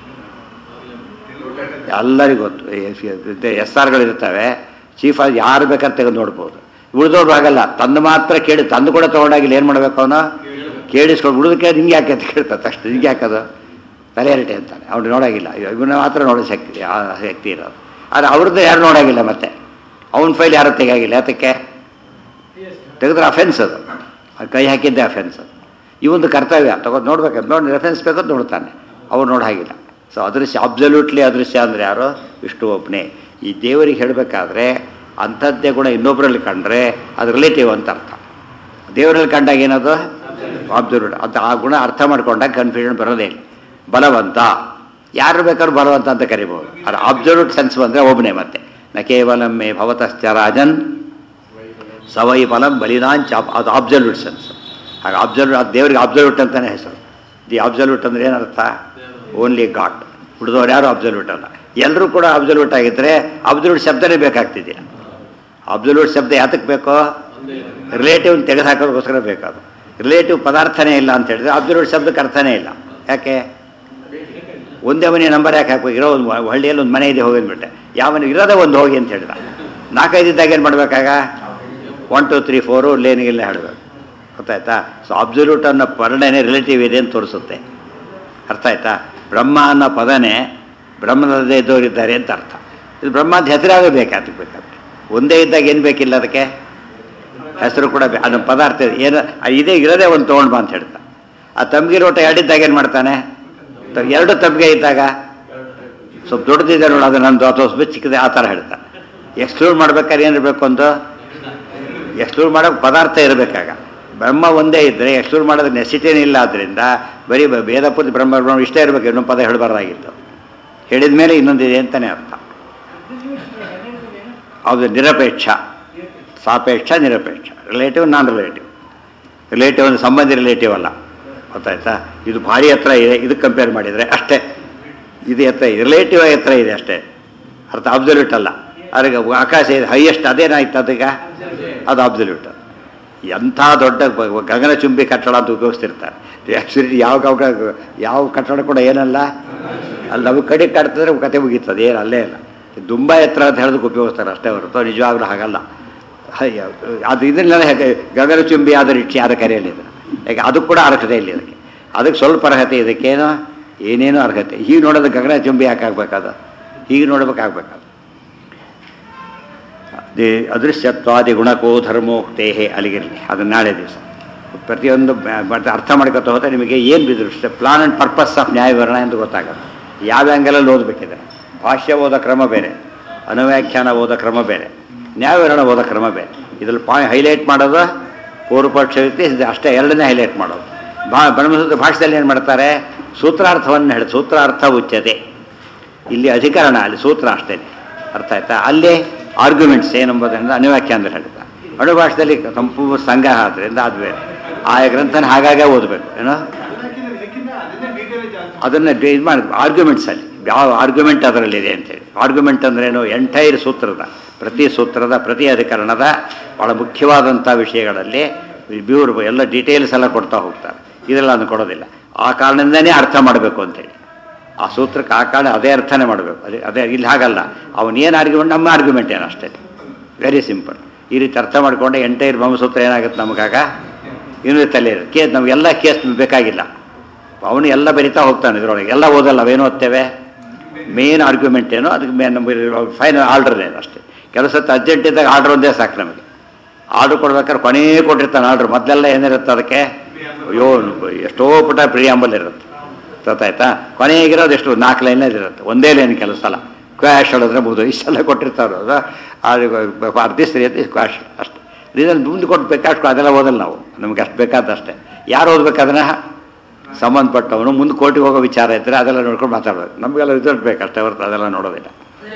ಎಲ್ಲರಿಗೂ ಗೊತ್ತು. SRಗಳಿರ್ತವೆ, ಚೀಫ್ ಆಗಿ ಯಾರು ಬೇಕಾದ್ರೆ ತೆಗೆದು ನೋಡ್ಬೋದು. ಉಳಿದವ್ರು ಆಗಲ್ಲ. ತಂದು ಮಾತ್ರ ಕೇಳಿ, ತಂದು ಕೂಡ ತೊಗೊಂಡಾಗಿಲ್ಲ. ಏನು ಮಾಡಬೇಕು? ಅವನು ಕೇಳಿಸ್ಕೊಂಡು ಉಳಿದಕ್ಕೆ ಹಿಂಗೆ ಯಾಕೆ ಅಂತ ಕೇಳ್ತಾರೆ ತಕ್ಷಣ. ಹಿಂಗೆ ಯಾಕದು? ತಲೆಹರಟೆ ಅಂತಾನೆ. ಅವ್ನು ನೋಡಾಗಿಲ್ಲ. ಇವನ್ನ ಮಾತ್ರ ನೋಡೋ ಶಕ್ತಿ ಇರೋದು. ಆದರೆ ಅವ್ರದ್ದು ಯಾರು ನೋಡಾಗಿಲ್ಲ. ಮತ್ತೆ ಅವನ ಫೈಲ್ ಯಾರು ತೆಗಿಯಾಗಿಲ್ಲ. ಅದಕ್ಕೆ ತೆಗೆದ್ರೆ ಅಫೆನ್ಸ್. ಅದು ಕೈ ಹಾಕಿದ್ದೆ ಅಫೆನ್ಸ್. ಅದು ಇವೊಂದು ಕರ್ತವ್ಯ ತಗೊಂಡು ನೋಡ್ಬೇಕಂತ ನೋಡಿ ರೆಫರೆನ್ಸ್ ಬೇಕಂತ ನೋಡ್ತಾನೆ. ಅವ್ರು ನೋಡಾಗಿಲ್ಲ. ಸೊ ಅದೃಶ್ಯ, ಅಬ್ಸಲ್ಯೂಟ್ಲಿ ಅದೃಶ್ಯ ಅಂದರೆ ಯಾರು? ವಿಷ್ಣು ಒಬ್ಬನೇ. ಈ ದೇವರಿಗೆ ಹೇಳಬೇಕಾದ್ರೆ ಅಂಥದ್ದೇ ಗುಣ ಇನ್ನೊಬ್ಬರಲ್ಲಿ ಕಂಡ್ರೆ ಅದು ರಿಲೇಟಿವ್ ಅಂತ ಅರ್ಥ. ದೇವರಲ್ಲಿ ಕಂಡಾಗ ಏನದು? ಅಬ್ಸಲ್ಯೂಟ್. ಅದು ಆ ಗುಣ ಅರ್ಥ ಮಾಡ್ಕೊಂಡಾಗ ಕನ್ಫ್ಯೂಷನ್ ಬರೋದೇ ಇಲ್ಲ. ಬಲವಂತ, ಯಾರು ಬೇಕಾದ್ರೂ ಬಲವಂತ ಅಂತ ಕರಿಬೋದು. ಅದು ಅಬ್ಸಲ್ಯೂಟ್ ಸೆನ್ಸ್ ಬಂದರೆ ಒಬ್ಬನೇ. ಮತ್ತೆ ನ ಕೇವಲಮ್ಮೆ ಭವತಶ್ಚ ರಾಜನ್ ಸವೈ ಫಲಂ ಬಲಿದಾಂಚ. ಅದು ಅಬ್ಸಲ್ಯೂಟ್ ಸೆನ್ಸ್. ಹಾಗೆ ಅಬ್ಸಲ್ಯೂಟ್, ಅದು ದೇವರಿಗೆ ಅಬ್ಸಲ್ಯೂಟ್ ಅಂತಲೇ ಹೆಸರು. ದಿ ಅಬ್ಸಲ್ಯೂಟ್ ಅಂದರೆ ಏನರ್ಥ? Only god. ಹುಡಿದವ್ರು ಯಾರು ಅಬ್ಸಲ್ಯೂಟ್ ಅಲ್ಲ. ಎಲ್ಲರೂ ಕೂಡ ಅಬ್ಸಲ್ಯೂಟ್ ಆಗಿದ್ದರೆ ಅಬ್ಸಲ್ಯೂಟ್ ಶಬ್ದನೇ ಬೇಕಾಗ್ತಿದ್ದಿಲ್ಲ. ಅಬ್ಸಲ್ಯೂಟ್ ಶಬ್ದ ಯಾತಕ್ಕೆ ಬೇಕೋ? ರಿಲೇಟಿವ್ ತೆಗೆದು ಹಾಕೋದಕ್ಕೋಸ್ಕರ ಬೇಕಾದು. ರಿಲೇಟಿವ್ ಪದಾರ್ಥನೇ ಇಲ್ಲ ಅಂತ ಹೇಳಿದ್ರೆ ಅಬ್ಸಲ್ಯೂಟ್ ಶಬ್ದಕ್ಕೆ ಅರ್ಥನೇ ಇಲ್ಲ. ಯಾಕೆ? ಒಂದೇ ಮನೆ ನಂಬರ್ ಯಾಕೆ ಹಾಕಬೇಕು? ಇರೋ ಒಂದು ಹಳ್ಳಿಯಲ್ಲಿ ಒಂದು ಮನೆ ಇದೆ ಹೋಗಿ ಅಂದ್ಬಿಟ್ಟೆ, ಯಾವ ಮನೆ ಇರೋದೇ ಒಂದು ಹೋಗಿ ಅಂತ ಹೇಳಿದ. 4-5 ಇದ್ದಾಗ ಏನು ಮಾಡಬೇಕಾಗ? 1 2 3 4 ಲೇನಿಗೆಲ್ಲ ಹೇಳಬೇಕು. ಗೊತ್ತಾಯ್ತಾ? ಸೊ ಅಬ್ಸಲ್ಯೂಟ್ ಅನ್ನೋ ವರ್ಣನೆ ರಿಲೇಟಿವ್ ಇದೆ ಅಂತ ತೋರಿಸುತ್ತೆ. ಅರ್ಥ ಆಯ್ತಾ? ಬ್ರಹ್ಮ ಅನ್ನೋ ಪದನೇ ಬ್ರಹ್ಮನದೇ ಇದ್ದವರಿದ್ದಾರೆ ಅಂತ ಅರ್ಥ. ಇದು ಬ್ರಹ್ಮದ ಹೆಸರಾಗಬೇಕು. ಅದಕ್ಕೆ ಬೇಕಾದ್ರೆ ಒಂದೇ ಇದ್ದಾಗ ಏನು ಬೇಕಿಲ್ಲ, ಅದಕ್ಕೆ ಹೆಸರು ಕೂಡ ಅದು ಪದಾರ್ಥ ಏನು ಇದೇ ಇರೋದೇ ಒಂದು ತೊಗೊಂಡು ಬಾ ಅಂತ ಹೇಳ್ತಾ. ಆ ತಮ್ಗೆ ರೋಟ ಎರಡಿದ್ದಾಗ ಏನು ಮಾಡ್ತಾನೆ? 2 ತಮ್ಗೆ ಇದ್ದಾಗ ಸ್ವಲ್ಪ ದೊಡ್ಡದಿದೆ ನೋಡು, ಅದು ನಂದು ಅಥವಾ ಸ್ವಲ್ಪ ಚಿಕ್ಕದೆ, ಆ ಥರ ಹೇಳ್ತಾನೆ. ಎಕ್ಸ್ಕ್ಲೂಡ್ ಮಾಡ್ಬೇಕಾದ್ರೆ ಏನಿರಬೇಕು? ಒಂದು ಎಕ್ಸ್ಕ್ಲೂಡ್ ಮಾಡೋಕ್ಕೆ ಪದಾರ್ಥ ಇರಬೇಕಾಗ. ಬ್ರಹ್ಮ ಒಂದೇ ಇದ್ದರೆ ಎಕ್ಸ್ಕ್ಲೂಡ್ ಮಾಡೋದಕ್ಕೆ ನೆಸಿಟಿನೇ ಇಲ್ಲ. ಆದ್ದರಿಂದ ಬರೀ ವೇದಪೂರ್ತಿ ಬ್ರಹ್ಮ ಇಷ್ಟೇ ಇರಬೇಕು, ಇನ್ನೊಂದು ಪದ ಹೇಳಬಾರ್ದಾಗಿತ್ತು. ಹೇಳಿದ ಮೇಲೆ ಇನ್ನೊಂದಿದೆ ಅಂತಲೇ ಅರ್ಥ. ಅದು ನಿರಪೇಕ್ಷ, ಸಾಪೇಕ್ಷ, ನಿರಪೇಕ್ಷ, ರಿಲೇಟಿವ್, ನಾನ್ ರಿಲೇಟಿವ್. ರಿಲೇಟಿವ್ ಒಂದು ಸಂಬಂಧಿ ರಿಲೇಟಿವ್ ಅಲ್ಲ. ಗೊತ್ತಾಯ್ತಾ? ಇದು ಭಾರಿ ಹತ್ರ ಇದೆ, ಇದಕ್ಕೆ ಕಂಪೇರ್ ಮಾಡಿದರೆ ಅಷ್ಟೇ. ಇದು ಎತ್ತರ, ರಿಲೇಟಿವ್ ಎತ್ತರ ಇದೆ ಅಷ್ಟೇ, ಅರ್ಥ ಅಬ್ಸಲ್ಯೂಟ್ ಅಲ್ಲ. ಅದಕ್ಕೆ ಆಕಾಶ ಇದೆ ಹೈಯೆಸ್ಟ್, ಅದೇನಾಯ್ತು ಅದೀಗ ಅದು ಅಬ್ಸಲ್ಯೂಟ್. ಎಂಥ ದೊಡ್ಡ ಗಗನಚುಂಬಿ ಕಟ್ಟಡ ಅಂತ ಉಪಯೋಗಿಸ್ತಿರ್ತಾರೆ. ಆ್ಯಕ್ಚುಲಿ ಯಾವ ಕಟ್ಟಡ ಕೂಡ ಏನಲ್ಲ ಅಲ್ಲಿ ನಮಗೆ ಕಡೆ ಕಾಡ್ತಿದ್ರೆ ಕತೆ ಮುಗೀತದೆ, ಏನು ಅಲ್ಲೇ ಇಲ್ಲ. ತುಂಬ ಎತ್ತರ ಅಂತ ಹೇಳೋದಕ್ಕೆ ಉಪಯೋಗಿಸ್ತಾರೆ ಅಷ್ಟೇ ಹೊರತು ನಿಜವಾಗ್ಲೂ ಹಾಗಲ್ಲ. ಅದು ಇದನ್ನೆಲ್ಲ ಹೇಗೆ ಗಗನಚುಂಬಿ ಆದ ರಿಕ್ಷಿ ಯಾರ ಕರೆಯಲ್ಲಿ ಇದೆ, ಯಾಕೆ ಅದು ಕೂಡ ಅರ್ಹತೆ ಇಲ್ಲ ಇದಕ್ಕೆ. ಅದಕ್ಕೆ ಸ್ವಲ್ಪ ಅರ್ಹತೆ, ಇದಕ್ಕೇನೋ ಏನೇನೋ ಅರ್ಹತೆ. ಹೀಗೆ ನೋಡೋದು ಗಗನಚುಂಬಿ ಯಾಕೆ ಆಗ್ಬೇಕಾದ, ಹೀಗೆ ನೋಡ್ಬೇಕಾಗ್ಬೇಕಾದ. ಅದೃಶ್ಯತ್ವಾದಿ ಗುಣಕೋ ಧರ್ಮೋಕ್ತೇಹೇ ಅಲ್ಲಿಗಿರಲಿ, ಅದನ್ನ ನಾಳೆ ದಿವಸ ಪ್ರತಿಯೊಂದು ಅರ್ಥ ಮಾಡ್ಕೊತ ಹೋದರೆ ನಿಮಗೆ ಏನು ಬಿದ್ರು ಪ್ಲಾನ್ ಆ್ಯಂಡ್ ಪರ್ಪಸ್ ಆಫ್ ನ್ಯಾಯವಿವರಣ ಎಂದು ಗೊತ್ತಾಗುತ್ತೆ. ಯಾವ ಆ್ಯಂಗಲಲ್ಲಿ ಓದಬೇಕಿದೆ, ಭಾಷ್ಯ ಓದೋ ಕ್ರಮ ಬೇರೆ, ಅನುವ್ಯಾಖ್ಯಾನ ಓದೋ ಕ್ರಮ ಬೇರೆ, ನ್ಯಾಯವಿವರಣ ಓದೋ ಕ್ರಮ ಬೇರೆ. ಇದ್ರಲ್ಲಿ ಹೈಲೈಟ್ ಮಾಡೋದು ಪೂರ್ವಪಕ್ಷ ವ್ಯಕ್ತಿ ಅಷ್ಟೇ, ಎರಡನೇ ಹೈಲೈಟ್ ಮಾಡೋದು. ಬ್ರಹ್ಮಸೂತ್ರ ಭಾಷೆಯಲ್ಲಿ ಏನು ಮಾಡ್ತಾರೆ, ಸೂತ್ರಾರ್ಥವನ್ನು ಹೇಳಿ ಸೂತ್ರಾರ್ಥ ಉಚ್ಯತೆ. ಇಲ್ಲಿ ಅಧಿಕರಣ, ಅಲ್ಲಿ ಸೂತ್ರ ಅಷ್ಟೇ, ಅರ್ಥ ಆಯ್ತಾ. ಅಲ್ಲಿ ಆರ್ಗ್ಯುಮೆಂಟ್ಸ್ ಏನಂಬುದರಿಂದ ಅನುವ್ಯಾಖ್ಯಾನದಲ್ಲಿ ಹೇಳ್ತಾರೆ. ಅಣುಭಾಷೆಯಲ್ಲಿ ಸಂಪೂರ್ಣ ಸಂಗ್ರಹ ಆದ್ದರಿಂದ ಅದು ಬೇರೆ. ಆ ಗ್ರಂಥನ ಹಾಗಾಗೇ ಓದಬೇಕು ಏನೋ, ಅದನ್ನು ಇದು ಮಾಡಿ ಆರ್ಗ್ಯುಮೆಂಟ್ಸಲ್ಲಿ ಯಾವ ಆರ್ಗ್ಯುಮೆಂಟ್ ಅದರಲ್ಲಿದೆ ಅಂತೇಳಿ. ಆರ್ಗ್ಯುಮೆಂಟ್ ಅಂದ್ರೇನು, ಎಂಟೈರ್ ಸೂತ್ರದ ಪ್ರತಿ ಅಧಿಕರಣದ ಭಾಳ ಮುಖ್ಯವಾದಂಥ ವಿಷಯಗಳಲ್ಲಿ ಬ್ಯೂರ್ ಎಲ್ಲ ಡೀಟೇಲ್ಸ್ ಎಲ್ಲ ಕೊಡ್ತಾ ಹೋಗ್ತಾರೆ. ಇದೆಲ್ಲ ಅದನ್ನು ಕೊಡೋದಿಲ್ಲ. ಆ ಕಾರಣದಿಂದನೇ ಅರ್ಥ ಮಾಡಬೇಕು ಅಂತೇಳಿ, ಆ ಸೂತ್ರಕ್ಕೆ ಆ ಕಾರಣ ಅದೇ ಅರ್ಥನೇ ಮಾಡಬೇಕು. ಅದೇ ಇಲ್ಲಿ ಹಾಗಲ್ಲ, ಅವನೇನು ಆರ್ಗ್ಯುಮೆಂಟ್ ನಮ್ಮ ಆರ್ಗ್ಯುಮೆಂಟ್ ಏನು ಅಷ್ಟೇ, ವೆರಿ ಸಿಂಪಲ್. ಈ ರೀತಿ ಅರ್ಥ ಮಾಡಿಕೊಂಡೆ ಎಂಟೈರ್ ಬ್ರಹ್ಮಸೂತ್ರ ಏನಾಗುತ್ತೆ ನಮಗಾಗ ಇನ್ನೂ ತಲೆ ಇರುತ್ತೆ. ನಮಗೆಲ್ಲ ಕೇಸ್ ಬೇಕಾಗಿಲ್ಲ, ಅವನು ಎಲ್ಲ ಬರಿತಾ ಹೋಗ್ತಾನೆ ಇದರೊಳಗೆ, ಎಲ್ಲ ಓದಲ್ಲ. ಅವೇನು ಓದ್ತೇವೆ, ಮೇನ್ ಆರ್ಗ್ಯುಮೆಂಟ್ ಏನೋ ಅದಕ್ಕೆ ನಮಗೆ ಫೈನಲ್ ಆರ್ಡರ್ ಏನು ಅಷ್ಟೇ. ಕೆಲವು ಸತ್ತು ಅರ್ಜೆಂಟ್ ಇದ್ದಾಗ ಆರ್ಡ್ರ್ ಒಂದೇ ಸಾಕು ನಮಗೆ. ಆರ್ಡ್ರ್ ಕೊಡ್ಬೇಕಾದ್ರೆ ಕೊನೆಯೇ ಕೊಟ್ಟಿರ್ತಾನೆ ಆರ್ಡ್ರ್. ಮೊದಲೆಲ್ಲ ಏನಿರುತ್ತೆ ಅದಕ್ಕೆ, ಅಯ್ಯೋ ಎಷ್ಟೋ ಪುಟ ಪ್ರಿಯಾಂಬಲ್ ಇರುತ್ತೆ, ಗೊತ್ತಾಯ್ತಾ. ಕೊನೆಗಿರೋದು ಎಷ್ಟು 4 ಲೈನ್ ಇರುತ್ತೆ, ಒಂದೇ ಲೈನ್ ಕೆಲವು ಸಲ ಕ್ವಾಶ್ ಹೇಳಿದ್ರೆ ಮುಗಿದು ಇಷ್ಟೆಲ್ಲ ಕೊಟ್ಟಿರ್ತಾರೆ. ಅದು ಅರ್ಧಿಸ್ರಿ ಅಂತ ಕ್ವಾಶ್ ಅಷ್ಟೇ. ರೀಸನ್ ಮುಂದೆ ಕೊಟ್ಟು ಬೇಕಾಷ್ಟು ಅದೆಲ್ಲ ಓದಲ್ಲ ನಾವು, ನಮ್ಗೆ ಅಷ್ಟು ಬೇಕಾದಷ್ಟೇ. ಯಾರು ಓದ್ಬೇಕಾದ್ರೆ ಸಂಬಂಧಪಟ್ಟವನು ಮುಂದೆ ಕೋರ್ಟಿಗೆ ಹೋಗೋ ವಿಚಾರ ಇದ್ದರೆ ಅದೆಲ್ಲ ನೋಡ್ಕೊಂಡು ಮಾತಾಡೋದು. ನಮಗೆಲ್ಲ ರಿಸಲ್ಟ್ ಬೇಕಷ್ಟೇ ಹೊರತು ಅದೆಲ್ಲ ನೋಡೋದಿಲ್ಲ.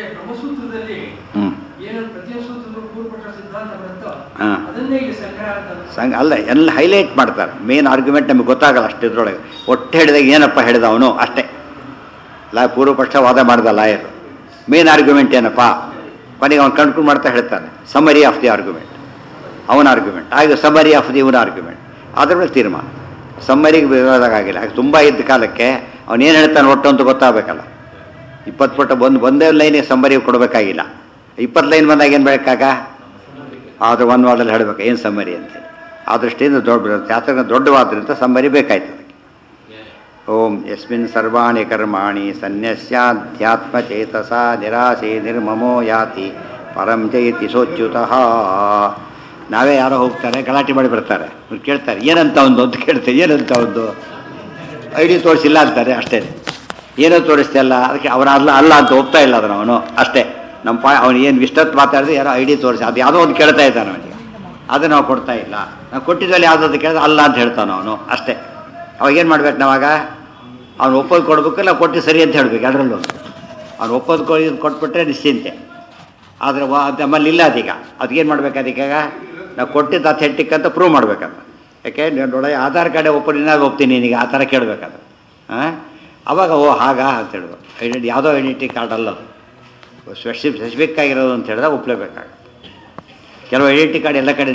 ಅಲ್ಲ, ಎಲ್ಲ ಹೈಲೈಟ್ ಮಾಡ್ತಾರೆ. ಮೇನ್ ಆರ್ಗ್ಯುಮೆಂಟ್ ನಮಗೆ ಗೊತ್ತಾಗಲ್ಲ ಅಷ್ಟು ಇದ್ರೊಳಗೆ. ಒಟ್ಟು ಹೇಳಿದಾಗ ಏನಪ್ಪ ಹೇಳಿದ ಅವನು ಅಷ್ಟೇ. ಪೂರ್ವಪಕ್ಷ ವಾದ ಮಾಡಿದ ಲಾಯರು, ಮೇನ್ ಆರ್ಗ್ಯುಮೆಂಟ್ ಏನಪ್ಪ, ಕೊನೆಗೆ ಅವ್ನು ಕನ್ಕ್ಲೂಡ್ ಮಾಡ್ತಾ ಹೇಳ್ತಾನೆ ಸಮರಿ ಆಫ್ ದಿ ಆರ್ಗ್ಯುಮೆಂಟ್, ಅವನ ಆರ್ಗ್ಯುಮೆಂಟ್ ಆಗ ಸಮರಿ ಆಫ್ ದಿ ಇವನ ಆರ್ಗ್ಯುಮೆಂಟ್. ಅದ್ರ ಮೇಲೆ ತೀರ್ಮಾನ. ಸಮ್ಮರಿಗೆ ವಿರೋಧಾಗಿಲ್ಲ. ತುಂಬ ಇದ್ದ ಕಾಲಕ್ಕೆ ಅವನೇನು ಹೇಳ್ತಾನೆ ಒಟ್ಟು ಅಂತ ಗೊತ್ತಾಗಬೇಕಲ್ಲ. 20 ಪುಟ ಒಂದೇ ಲೈನಿಗೆ ಸಮ್ಮರಿ ಕೊಡಬೇಕಾಗಿಲ್ಲ. 20 ಲೈನ್ ಬಂದಾಗ ಏನು ಬೇಕಾಗ, ಆದ್ರೆ ಒಂದು ವಾರದಲ್ಲಿ ಹೇಳಬೇಕು ಏನು ಸಮ್ಮರಿ ಅಂತೇಳಿ. ಆ ದೃಷ್ಟಿಯಿಂದ ಶಾಸ್ತ್ರ ದೊಡ್ಡವಾದ್ರಿಂದ ಸಮ್ಮರಿ ಬೇಕಾಯ್ತು ಅದಕ್ಕೆ. ಓಂ ಯಸ್ಮಿನ್ ಸರ್ವಾಣಿ ಕರ್ಮಾಣಿ ಸನ್ಯಸ್ಯಾಧ್ಯಾತ್ಮಚೇತಸ ನಿರಾಸೆ ನಿರ್ಮಮೋ ಯಾತಿ ಪರಂ ಜಯತಿ ಸೋಚ್ಯುತಃ. ನಾವೇ ಯಾರೋ ಹೋಗ್ತಾರೆ ಗಲಾಟೆ ಮಾಡಿ ಬರ್ತಾರೆ, ಕೇಳ್ತಾರೆ ಏನಂತ ಒಂದು ಅಂತ ಕೇಳ್ತಾರೆ, ಏನಂತ ಒಂದು ಐಡಿ ತೋರಿಸಿಲ್ಲ ಅಂತಾರೆ ಅಷ್ಟೇ. ಏನೋ ತೋರಿಸ್ತಾ ಇಲ್ಲ, ಅದಕ್ಕೆ ಅವನ ಅಲ್ಲ ಅಂತ ಹೋಗ್ತಾ ಇಲ್ಲ ಅದನ್ನು ಅವನು ಅಷ್ಟೇ. ನಮ್ಮ ಅವನು ಏನು ಇಷ್ಟೊತ್ತು ಮಾತಾಡಿದ್ರೆ ಯಾರೋ ಐಡಿ ತೋರಿಸಿ ಅದು ಯಾವುದೋ ಒಂದು ಕೇಳ್ತಾ ಇದ್ದಾನೆ ಅವನಿಗೆ, ಅದು ನಾವು ಕೊಡ್ತಾ ಇಲ್ಲ. ನಾವು ಕೊಟ್ಟಿದ್ದಲ್ಲಿ ಯಾವುದಾದ್ರು ಕೇಳಿದ್ರೆ ಅಲ್ಲ ಅಂತ ಹೇಳ್ತಾನೆ ಅವನು ಅಷ್ಟೇ. ಅವಾಗೇನು ಮಾಡ್ಬೇಕು ನಾವಾಗ, ಅವ್ನು ಒಪ್ಪೋದು ಕೊಡ್ಬೇಕು, ಇಲ್ಲ ಕೊಟ್ಟು ಸರಿ ಅಂತ ಹೇಳ್ಬೇಕು. ಎರಡರಲ್ಲೂ ಅವ್ನು ಒಪ್ಪೋದು ಕೊಟ್ಬಿಟ್ರೆ ನಿಶ್ಚಿಂತೆ. ಆದರೆ ನಮ್ಮಲ್ಲಿ ಇಲ್ಲ ಅದೀಗ. ಅದಕ್ಕೇನು ಮಾಡ್ಬೇಕು, ಅದಕ್ಕೀಗ ನಾವು ಕೊಟ್ಟಿದ್ದು ಅಥೆಂಟಿಕ್ ಅಂತ ಪ್ರೂವ್ ಮಾಡ್ಬೇಕಂತ. ಯಾಕೆ ನೋಡ ಆಧಾರ್ ಕಾರ್ಡೇ ಒಪ್ತೀನಿ ನೀನೀಗ ಆ ಥರ ಕೇಳಬೇಕಾದ್ರೆ ಅವಾಗ ಹಾಗ ಅಂತ ಹೇಳ್ಬೇಕು. ಐಡೆಂಟಿ ಯಾವುದೋ ಐಡೆಂಟಿಟಿ ಕಾರ್ಡ್ ಅಲ್ಲ, ಅದು ಸ್ಪೆಸಿಫಿಕ್ ಆಗಿರೋದು ಅಂತ ಹೇಳಿದಾಗ ಒಪ್ಪಲೇಬೇಕಾಗುತ್ತೆ. ಕೆಲವು ಐಡೆಂಟಿ ಕಾರ್ಡ್ ಎಲ್ಲ ಕಡೆ